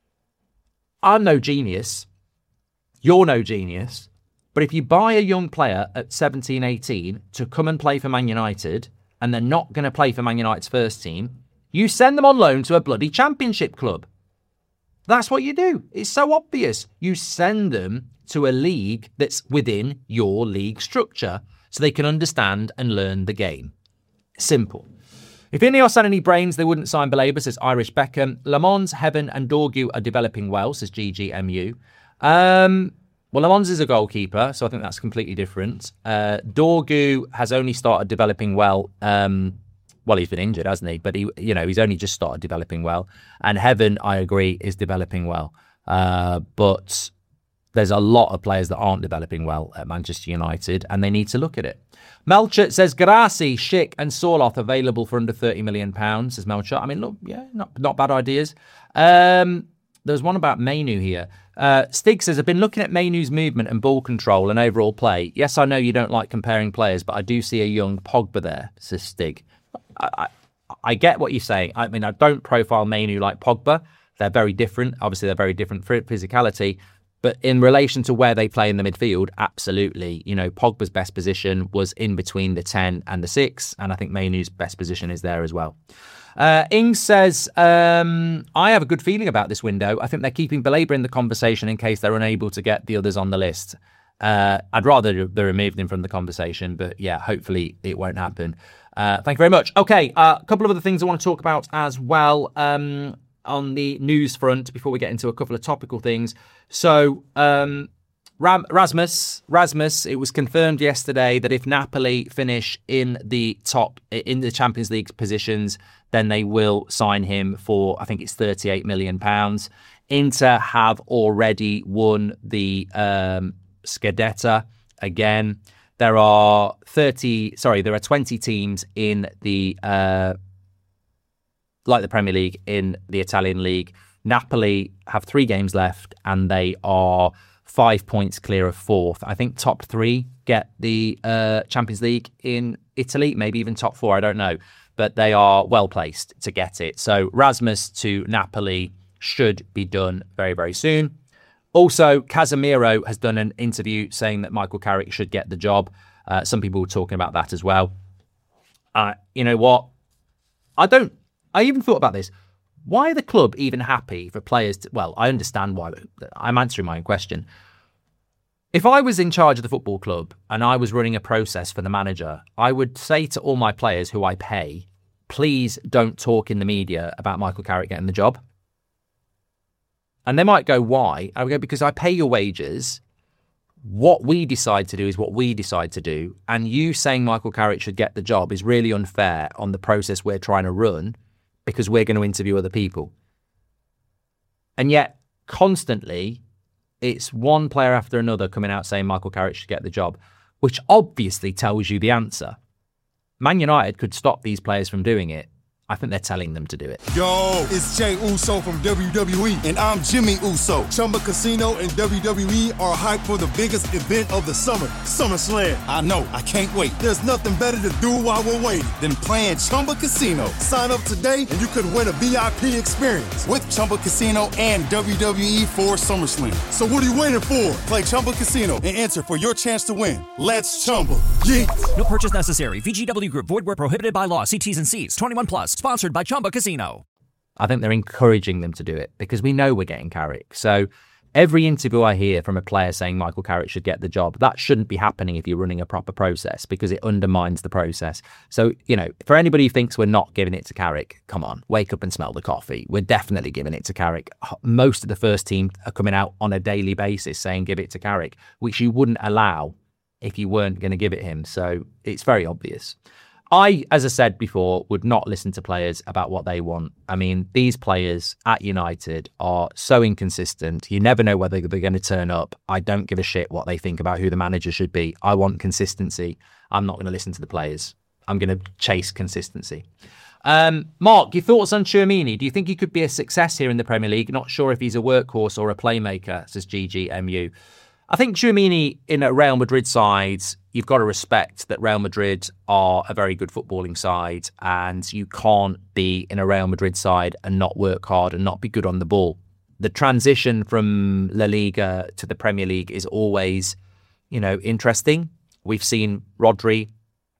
S3: I'm no genius. You're no genius. But if you buy a young player at seventeen, eighteen to come and play for Man United, and they're not going to play for Man United's first team, you send them on loan to a bloody championship club. That's what you do. It's so obvious. You send them to a league that's within your league structure so they can understand and learn the game. Simple. If Ineos had any brains, they wouldn't sign Baleba, says Irish Beckham. Le Mans, Heaven and Dorgu are developing well, says G G M U. Um, well, Le Mans is a goalkeeper, so I think that's completely different. Uh, Dorgu has only started developing well. Um, well, he's been injured, hasn't he? But he, you know, he's only just started developing well. And Heaven, I agree, is developing well. Uh, but there's a lot of players that aren't developing well at Manchester United, and they need to look at it. Melchert says Garasi, Schick and Sorloth available for under thirty million pounds, says Melchert. I mean, look, yeah, not not bad ideas. Um, there's one about Mainu here. Uh, Stig says, I've been looking at Mainu's movement and ball control and overall play. Yes, I know you don't like comparing players, but I do see a young Pogba there, says Stig. I, I, I get what you're saying. I mean, I don't profile Mainu like Pogba. They're very different. Obviously, they're very different for physicality. But in relation to where they play in the midfield, absolutely. You know, Pogba's best position was in between the ten and the six. And I think Mainu's best position is there as well. Uh, Ing says, um, I have a good feeling about this window. I think they're keeping Baleba in the conversation in case they're unable to get the others on the list. Uh, I'd rather they removed him from the conversation. But yeah, hopefully it won't happen. Uh, thank you very much. Okay, uh, a couple of other things I want to talk about as well. Um, on the news front before we get into a couple of topical things. So um, Ram- Rasmus, Rasmus, it was confirmed yesterday that if Napoli finish in the top, in the Champions League positions, then they will sign him for, I think it's thirty-eight million pounds. Inter have already won the um, Scudetto again. There are thirty, sorry, there are twenty teams in the uh, like the Premier League, in the Italian League. Napoli have three games left and they are five points clear of fourth. I think top three get the uh, Champions League in Italy, maybe even top four, I don't know. But they are well placed to get it. So Rasmus to Napoli should be done very, very soon. Also, Casemiro has done an interview saying that Michael Carrick should get the job. Uh, some people were talking about that as well. Uh, you know what? I don't I even thought about this. Why are the club even happy for players to... Well, I understand why. I'm answering my own question. If I was in charge of the football club and I was running a process for the manager, I would say to all my players who I pay, please don't talk in the media about Michael Carrick getting the job. And they might go, why? I would go, because I pay your wages. What we decide to do is what we decide to do. And you saying Michael Carrick should get the job is really unfair on the process we're trying to run, because we're going to interview other people. And yet, constantly, it's one player after another coming out saying Michael Carrick should get the job, which obviously tells you the answer. Man United could stop these players from doing it. I think they're telling them to do it.
S4: Yo, it's Jay Uso from W W E, and I'm Jimmy Uso. Chumba Casino and W W E are hyped for the biggest event of the summer, SummerSlam. I know, I can't wait. There's nothing better to do while we're waiting than playing Chumba Casino. Sign up today and you could win a V I P experience with Chumba Casino and W W E for SummerSlam. So what are you waiting for? Play Chumba Casino and enter for your chance to win. Let's Chumba. Yeah.
S2: No purchase necessary. V G W Group. Void where prohibited by law. See T's and C's. twenty-one plus. Sponsored by Chumba Casino.
S3: I think they're encouraging them to do it because we know we're getting Carrick. So every interview I hear from a player saying Michael Carrick should get the job, that shouldn't be happening if you're running a proper process, because it undermines the process. So, you know, for anybody who thinks we're not giving it to Carrick, come on, wake up and smell the coffee. We're definitely giving it to Carrick. Most of the first team are coming out on a daily basis saying give it to Carrick, which you wouldn't allow if you weren't going to give it him. So it's very obvious. I, as I said before, would not listen to players about what they want. I mean, these players at United are so inconsistent. You never know whether they're going to turn up. I don't give a shit what they think about who the manager should be. I want consistency. I'm not going to listen to the players. I'm going to chase consistency. Um, Mark, your thoughts on Tchouaméni? Do you think he could be a success here in the Premier League? Not sure if he's a workhorse or a playmaker, says G G M U. I think Tchouaméni in a Real Madrid side, you've got to respect that Real Madrid are a very good footballing side, and you can't be in a Real Madrid side and not work hard and not be good on the ball. The transition from La Liga to the Premier League is always, you know, interesting. We've seen Rodri,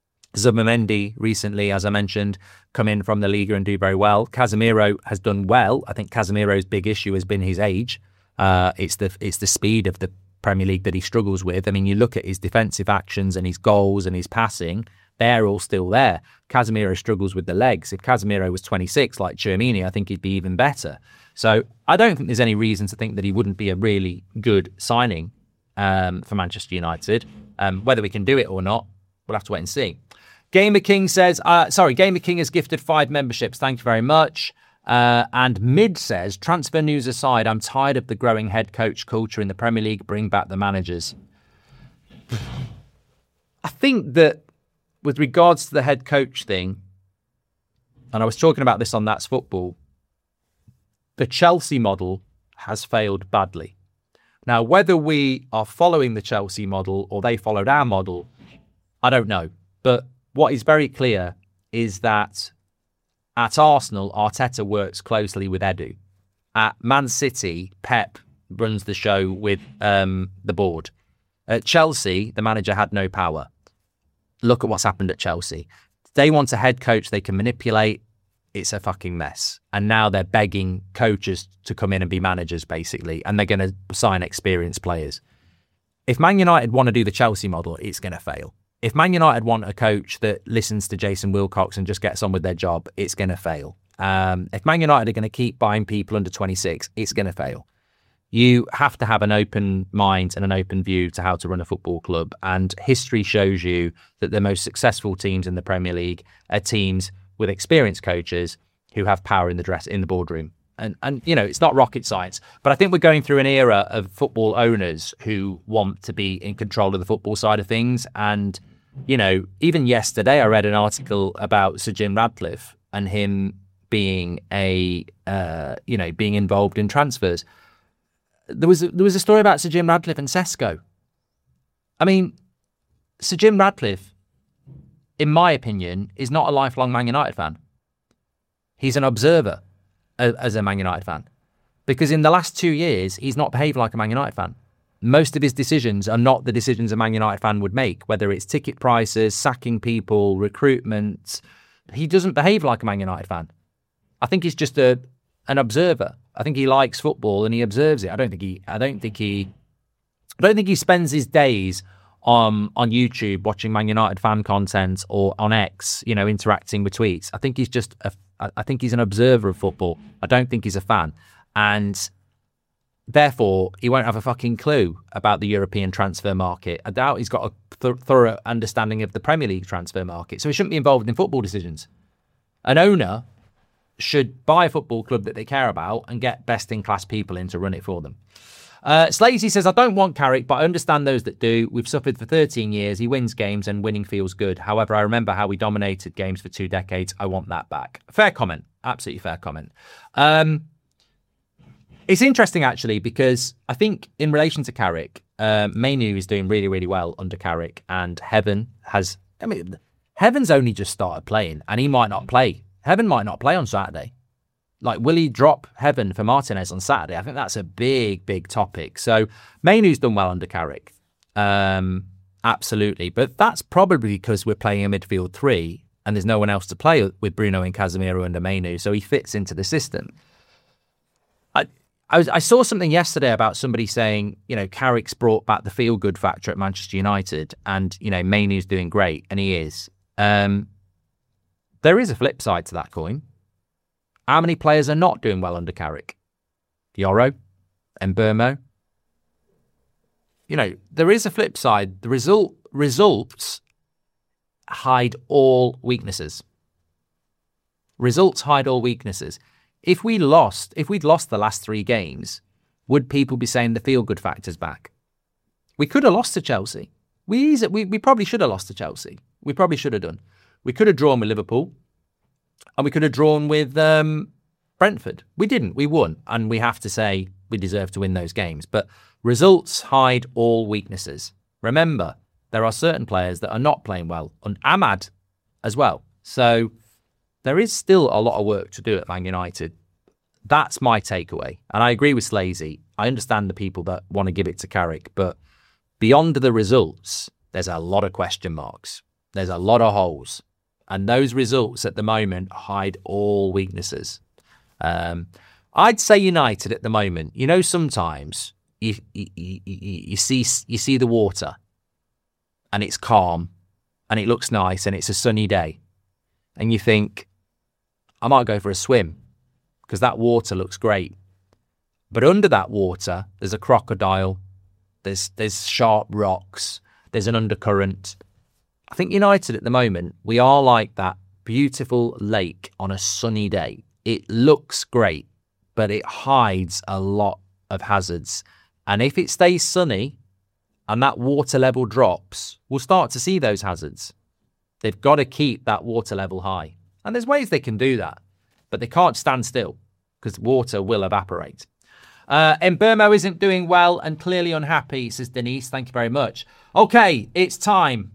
S3: Zubimendi recently, as I mentioned, come in from the Liga and do very well. Casemiro has done well. I think Casemiro's big issue has been his age. Uh, it's the it's the speed of the Premier League that he struggles with. I mean, you look at his defensive actions and his goals and his passing, they're all still there. Casemiro struggles with the legs. If Casemiro was twenty-six like Tchouaméni, I think he'd be even better. So I don't think there's any reason to think that he wouldn't be a really good signing um, for Manchester United. Um, whether we can do it or not, we'll have to wait and see. Gamer King says, uh, sorry, Gamer King has gifted five memberships. Thank you very much. Uh, and Mid says, transfer news aside, I'm tired of the growing head coach culture in the Premier League. Bring back the managers. I think that with regards to the head coach thing, and I was talking about this on That's Football, the Chelsea model has failed badly. Now, whether we are following the Chelsea model or they followed our model, I don't know. But what is very clear is that at Arsenal, Arteta works closely with Edu. At Man City, Pep runs the show with um, the board. At Chelsea, the manager had no power. Look at what's happened at Chelsea. They want a head coach they can manipulate. It's a fucking mess. And now they're begging coaches to come in and be managers, basically, and they're going to sign experienced players. If Man United want to do the Chelsea model, it's going to fail. If Man United want a coach that listens to Jason Wilcox and just gets on with their job, it's going to fail. Um, if Man United are going to keep buying people under twenty-six, it's going to fail. You have to have an open mind and an open view to how to run a football club. And history shows you that the most successful teams in the Premier League are teams with experienced coaches who have power in the dress in the boardroom. And, and you know, it's not rocket science, but I think we're going through an era of football owners who want to be in control of the football side of things. And, you know, even yesterday I read an article about Sir Jim Ratcliffe and him being a, uh, you know, being involved in transfers. There was a, there was a story about Sir Jim Ratcliffe and Sesko. I mean, Sir Jim Ratcliffe, in my opinion, is not a lifelong Man United fan. He's an observer as a Man United fan, because in the last two years, he's not behaved like a Man United fan. Most of his decisions are not the decisions a Man United fan would make, whether it's ticket prices, sacking people, recruitment. He doesn't behave like a Man United fan. I think he's just a an observer. I think he likes football and he observes it. I don't think he. I don't think he. I don't think he spends his days on on YouTube watching Man United fan content or on X, you know, interacting with tweets. I think he's just a. I think he's an observer of football. I don't think he's a fan. And therefore, he won't have a fucking clue about the European transfer market. I doubt he's got a th- thorough understanding of the Premier League transfer market. So he shouldn't be involved in football decisions. An owner should buy a football club that they care about and get best-in-class people in to run it for them. Uh, Slazy says, I don't want Carrick, but I understand those that do. We've suffered for thirteen years. He wins games and winning feels good. However, I remember how we dominated games for two decades. I want that back. Fair comment. Absolutely fair comment. Um, it's interesting, actually, because I think in relation to Carrick, uh, Mainoo is doing really, really well under Carrick, and Heaven has... I mean, Heaven's only just started playing, and he might not play. Heaven might not play on Saturday. Like, will he drop Heaven for Martinez on Saturday? I think that's a big, big topic. So, Mainoo's done well under Carrick. Um, absolutely. But that's probably because we're playing a midfield three and there's no one else to play with Bruno and Casemiro under Mainoo. So, he fits into the system. I, I, was, I saw something yesterday about somebody saying, you know, Carrick's brought back the feel-good factor at Manchester United and, you know, Mainoo's doing great, and he is. Um, there is a flip side to that coin. How many players are not doing well under Carrick? Yoro, Mbeumo. You know, there is a flip side. The result results hide all weaknesses. Results hide all weaknesses. If we lost, if we'd lost the last three games, would people be saying the feel-good factor's back? We could have lost to Chelsea. We, we we probably should have lost to Chelsea. We probably should have done. We could have drawn with Liverpool. And we could have drawn with um, Brentford. We didn't. We won. And we have to say we deserve to win those games. But results hide all weaknesses. Remember, there are certain players that are not playing well. And Ahmad as well. So there is still a lot of work to do at Man United. That's my takeaway. And I agree with Slazy. I understand the people that want to give it to Carrick. But beyond the results, there's a lot of question marks. There's a lot of holes. And those results at the moment hide all weaknesses. Um, I'd say United at the moment. You know, sometimes you, you, you, you see you see the water, and it's calm, and it looks nice, and it's a sunny day, and you think, I might go for a swim because that water looks great. But under that water, there's a crocodile. There's there's sharp rocks. There's an undercurrent. I think United at the moment, we are like that beautiful lake on a sunny day. It looks great, but it hides a lot of hazards. And if it stays sunny and that water level drops, we'll start to see those hazards. They've got to keep that water level high. And there's ways they can do that, but they can't stand still because water will evaporate. Uh, Mbeumo isn't doing well and clearly unhappy, says Denise. Thank you very much. Okay, it's time.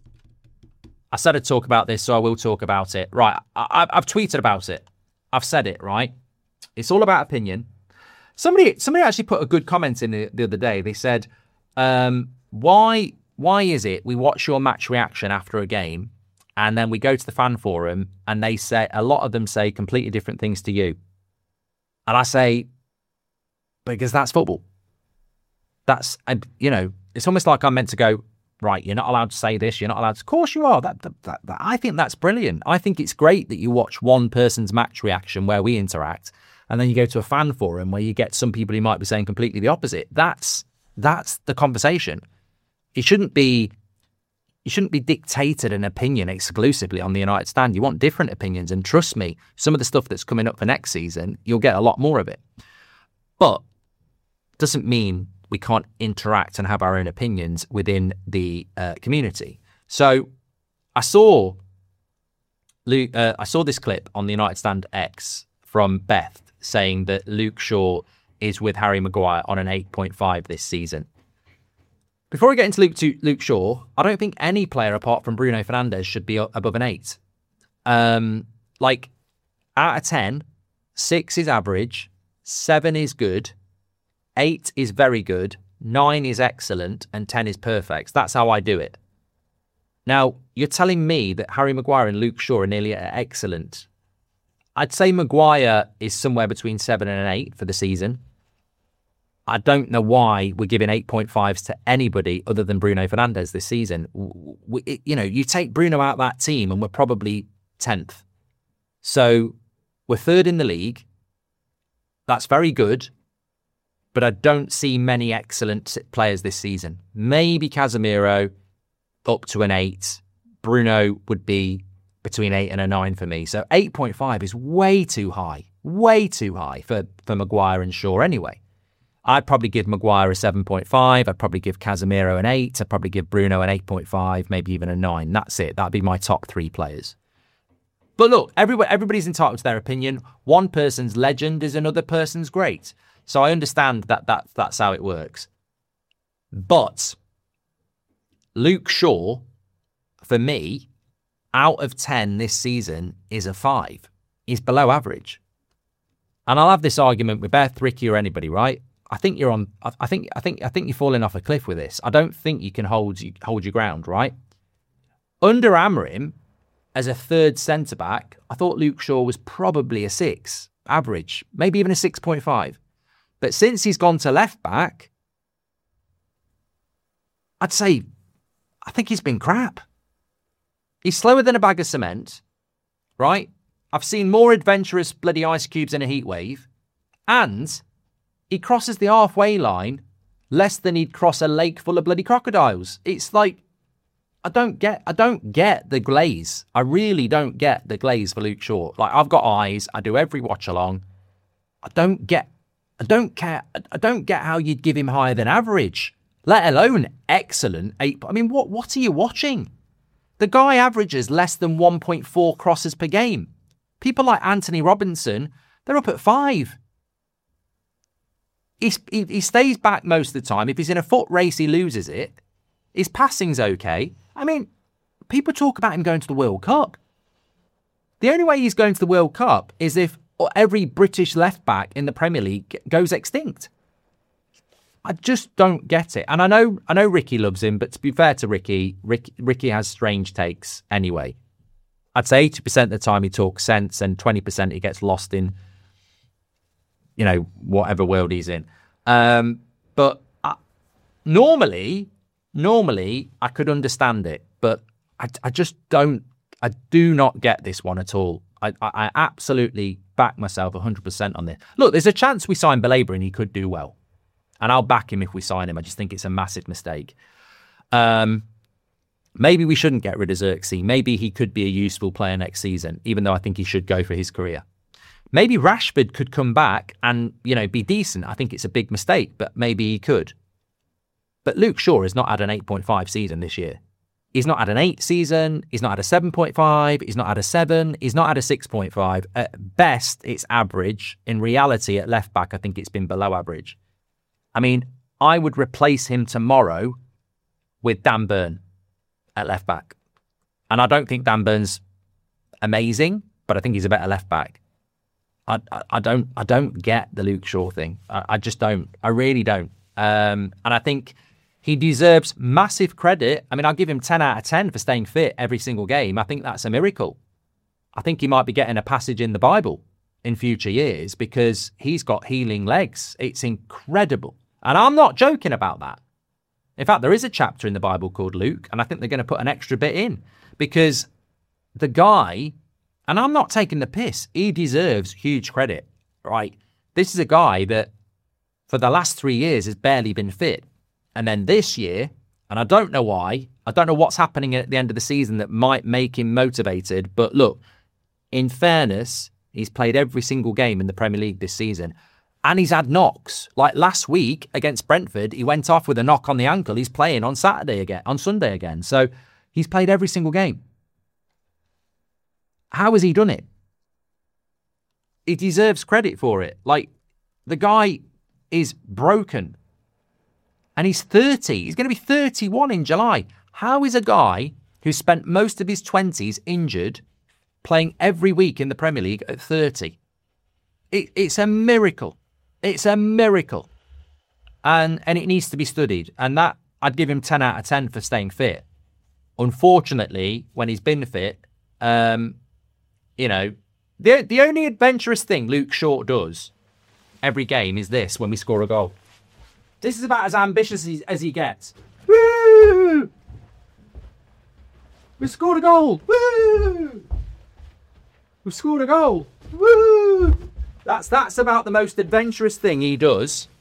S3: I said I'd talk about this, so I will talk about it. Right, I, I've tweeted about it. I've said it, right? It's all about opinion. Somebody somebody actually put a good comment in the, the other day. They said, um, why, why is it we watch your match reaction after a game and then we go to the fan forum and they say, a lot of them say completely different things to you? And I say, because that's football. That's, you know, it's almost like I'm meant to go, right, you're not allowed to say this, you're not allowed to... Of course you are. That, that, that, that, I think that's brilliant. I think it's great that you watch one person's match reaction where we interact, and then you go to a fan forum where you get some people who might be saying completely the opposite. That's that's the conversation. It shouldn't be... You shouldn't be dictated an opinion exclusively on the United Stand. You want different opinions, and trust me, some of the stuff that's coming up for next season, you'll get a lot more of it. But doesn't mean we can't interact and have our own opinions within the uh, community. So I saw Luke, uh, I saw this clip on the United Stand X from Beth saying that Luke Shaw is with Harry Maguire on an eight point five this season. Before we get into Luke, to Luke Shaw, I don't think any player apart from Bruno Fernandes should be above an eight. Um, like, out of ten, six is average, seven is good, eight is very good, nine is excellent, and ten is perfect. That's how I do it. Now, you're telling me that Harry Maguire and Luke Shaw are nearly excellent. I'd say Maguire is somewhere between seven and an eight for the season. I don't know why we're giving eight point fives to anybody other than Bruno Fernandes this season. We, it, you know, you take Bruno out of that team and we're probably tenth. So we're third in the league. That's very good. but I don't see many excellent players this season. Maybe Casemiro up to an eight. Bruno would be between eight and a nine for me. So eight point five is way too high. Way too high for, for Maguire and Shaw anyway. I'd probably give Maguire a seven point five. I'd probably give Casemiro an eight. I'd probably give Bruno an eight point five, maybe even a nine. That's it. That'd be my top three players. But look, everybody, everybody's entitled to their opinion. One person's legend is another person's great. So I understand that, that that's how it works. But Luke Shaw, for me, out of ten this season is a five. He's below average. And I'll have this argument with Beth, Ricky, or anybody, right? I think you're on. I think. I think. I think you're falling off a cliff with this. I don't think you can hold you hold your ground, right? Under Amorim, as a third centre back, I thought Luke Shaw was probably a six, average, maybe even a six point five. But since he's gone to left back, I'd say, I think he's been crap. He's slower than a bag of cement, right? I've seen more adventurous bloody ice cubes in a heat wave, and he crosses the halfway line less than he'd cross a lake full of bloody crocodiles. It's like, I don't get, I don't get the glaze. I really don't get the glaze for Luke Shaw. Like, I've got eyes. I do every watch along. I don't get, I don't care. I don't get how you'd give him higher than average, let alone excellent eight. I mean, what, what are you watching? The guy averages less than one point four crosses per game. People like Anthony Robinson, they're up at five. He's, he, he stays back most of the time. If he's in a foot race, he loses it. His passing's okay. I mean, people talk about him going to the World Cup. The only way he's going to the World Cup is if every British left-back in the Premier League goes extinct. I just don't get it. And I know I know Ricky loves him, but to be fair to Ricky, Ricky, Ricky has strange takes anyway. I'd say eighty percent of the time he talks sense and twenty percent he gets lost in, you know, whatever world he's in. Um, but I, normally, normally I could understand it, but I, I just don't, I do not get this one at all. I, I, I absolutely back myself one hundred percent on this. Look, there's a chance we sign Belaber and he could do well. And I'll back him if we sign him. I just think it's a massive mistake. Um, maybe we shouldn't get rid of Xerxes. Maybe he could be a useful player next season, even though I think he should go for his career. Maybe Rashford could come back and, you know, be decent. I think it's a big mistake, but maybe he could. But Luke Shaw has not had an eight point five season this year. He's not had an eight season. He's not had a seven point five. He's not had a seven. He's not had a six point five. At best, it's average. In reality, at left back, I think it's been below average. I mean, I would replace him tomorrow with Dan Burn at left back. And I don't think Dan Burn's amazing, but I think he's a better left back. I, I, I don't I don't get the Luke Shaw thing. I, I just don't. I really don't. Um, and I think he deserves massive credit. I mean, I'll give him ten out of ten for staying fit every single game. I think that's a miracle. I think he might be getting a passage in the Bible in future years because he's got healing legs. It's incredible. And I'm not joking about that. In fact, there is a chapter in the Bible called Luke, and I think they're going to put an extra bit in because the guy, and I'm not taking the piss, he deserves huge credit, right? This is a guy that for the last three years has barely been fit. And then this year, and I don't know why, I don't know what's happening at the end of the season that might make him motivated. But look, in fairness, he's played every single game in the Premier League this season. And he's had knocks. Like last week against Brentford, he went off with a knock on the ankle. He's playing on Saturday again, on Sunday again. So he's played every single game. How has he done it? He deserves credit for it. Like, the guy is broken. And he's thirty. He's going to be thirty-one in July. How is a guy who spent most of his twenties injured playing every week in the Premier League at thirty? It, it's a miracle. It's a miracle. And and it needs to be studied. And that, I'd give him ten out of ten for staying fit. Unfortunately, when he's been fit, um, you know, the, the only adventurous thing Luke Shaw does every game is this, when we score a goal. This is about as ambitious as he, as he gets. Woo! We scored a goal! Woo! We scored a goal! Woo! That's that's about the most adventurous thing he does.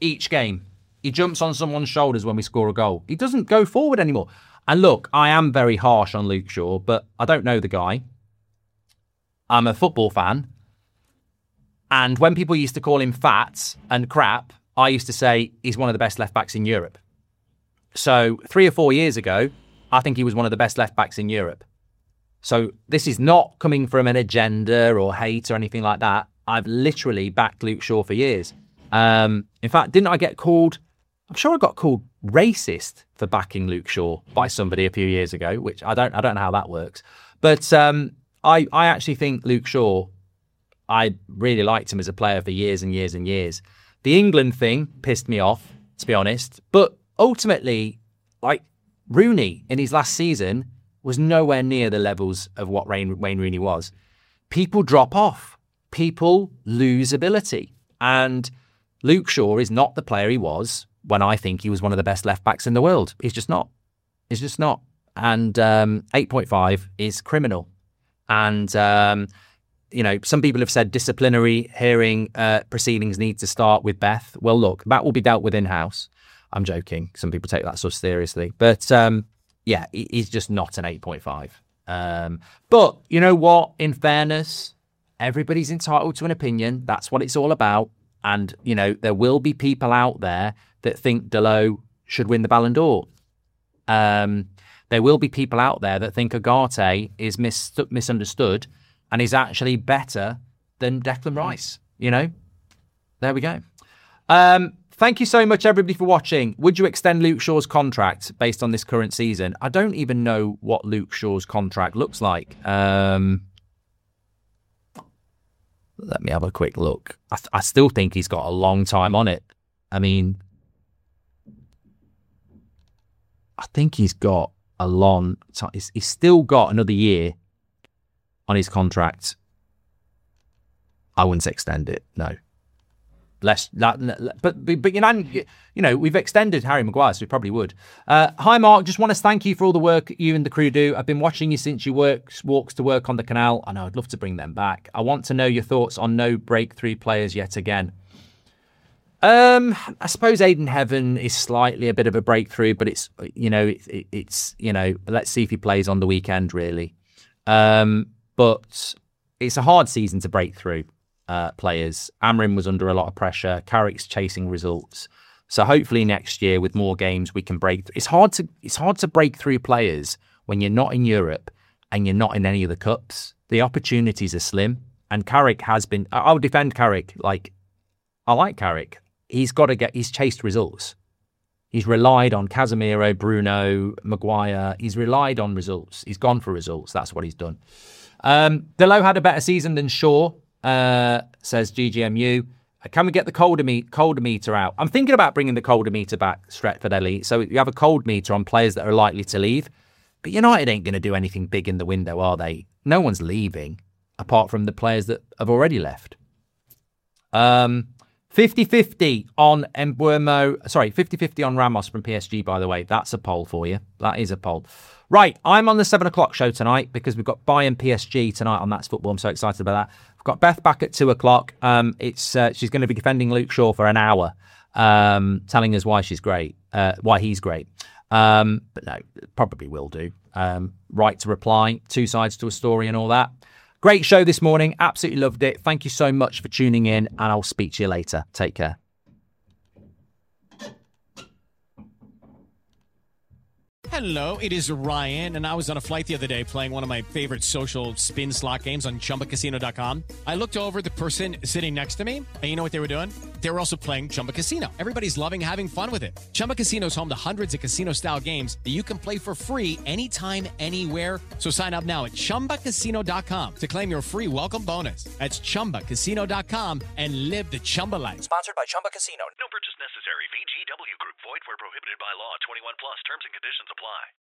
S3: each game. He jumps on someone's shoulders when we score a goal. He doesn't go forward anymore. And look, I am very harsh on Luke Shaw, but I don't know the guy. I'm a football fan. And when people used to call him fat and crap, I used to say he's one of the best left-backs in Europe. So three or four years ago, I think he was one of the best left-backs in Europe. So this is not coming from an agenda or hate or anything like that. I've literally backed Luke Shaw for years. Um, in fact, didn't I get called... I'm sure I got called racist for backing Luke Shaw by somebody a few years ago, which I don't I don't know how that works. But um, I, I actually think Luke Shaw, I really liked him as a player for years and years and years. The England thing pissed me off, to be honest. But ultimately, like Rooney in his last season was nowhere near the levels of what Wayne, Wayne Rooney was. People drop off. People lose ability. And Luke Shaw is not the player he was when I think he was one of the best left-backs in the world. He's just not. He's just not. And um, eight point five is criminal. And, um, you know, some people have said disciplinary hearing uh, proceedings need to start with Beth. Well, look, that will be dealt with in-house. I'm joking. Some people take that so seriously. But, um, yeah, he's just not an eight point five. Um, but, you know what? In fairness, everybody's entitled to an opinion. That's what it's all about. And, you know, there will be people out there that think Dalot should win the Ballon d'Or. Um, there will be people out there that think Ugarte is mis- misunderstood and is actually better than Declan Rice. You know, there we go. Um, thank you so much, everybody, for watching. Would you extend Luke Shaw's contract based on this current season? I don't even know what Luke Shaw's contract looks like. Um, let me have a quick look. I, th- I still think he's got a long time on it. I mean, I think he's got a long time. He's, he's still got another year on his contract. I wouldn't extend it. No. Less, but, but, but you know, you know, we've extended Harry Maguire, so we probably would. Uh, hi, Mark. Just want to thank you for all the work you and the crew do. I've been watching you since you work, walks to work on the canal. I know I'd love to bring them back. I want to know your thoughts on no breakthrough players yet again. Um, I suppose Aiden Heaven is slightly a bit of a breakthrough, but it's, you know, it, it, it's, you know, let's see if he plays on the weekend, really. Um, but it's a hard season to break through uh, players. Amrin was under a lot of pressure. Carrick's chasing results. So hopefully next year with more games, we can break through. It's hard to, it's hard to break through players when you're not in Europe and you're not in any of the cups. The opportunities are slim. And Carrick has been, I'll defend Carrick. Like, I like Carrick. He's got to get, he's chased results. He's relied on Casemiro, Bruno, Maguire. He's relied on results. He's gone for results. That's what he's done. Um, Dalot had a better season than Shaw, uh, says G G M U. Can we get the colder, meet, colder meter out? I'm thinking about bringing the colder meter back, Stretford Ellie. So you have a cold meter on players that are likely to leave. But United ain't going to do anything big in the window, are they? No one's leaving, apart from the players that have already left. Um... fifty-fifty on Mbeumo. Sorry, fifty-fifty on Ramos from P S G, by the way. That's a poll for you. That is a poll. Right, I'm on the seven o'clock show tonight because we've got Bayern P S G tonight on That's Football. I'm so excited about that. We've got Beth back at two o'clock. Um, it's uh, she's going to be defending Luke Shaw for an hour, um, telling us why she's great, uh, why he's great. Um, but no, probably will do. Um, right to reply, two sides to a story and all that. Great show this morning. Absolutely loved it. Thank you so much for tuning in, and I'll speak to you later. Take care.
S5: Hello, it is Ryan, and I was on a flight the other day playing one of my favorite social spin slot games on Chumba Casino dot com. I looked over at the person sitting next to me, and you know what they were doing? They were also playing Chumba Casino. Everybody's loving having fun with it. Chumba Casino is home to hundreds of casino-style games that you can play for free anytime, anywhere. So sign up now at Chumba Casino dot com to claim your free welcome bonus. That's Chumba Casino dot com and live the Chumba life.
S2: Sponsored by Chumba Casino.
S6: No purchase necessary. V G W Group. Void where prohibited by law. twenty-one plus. Terms and conditions apply.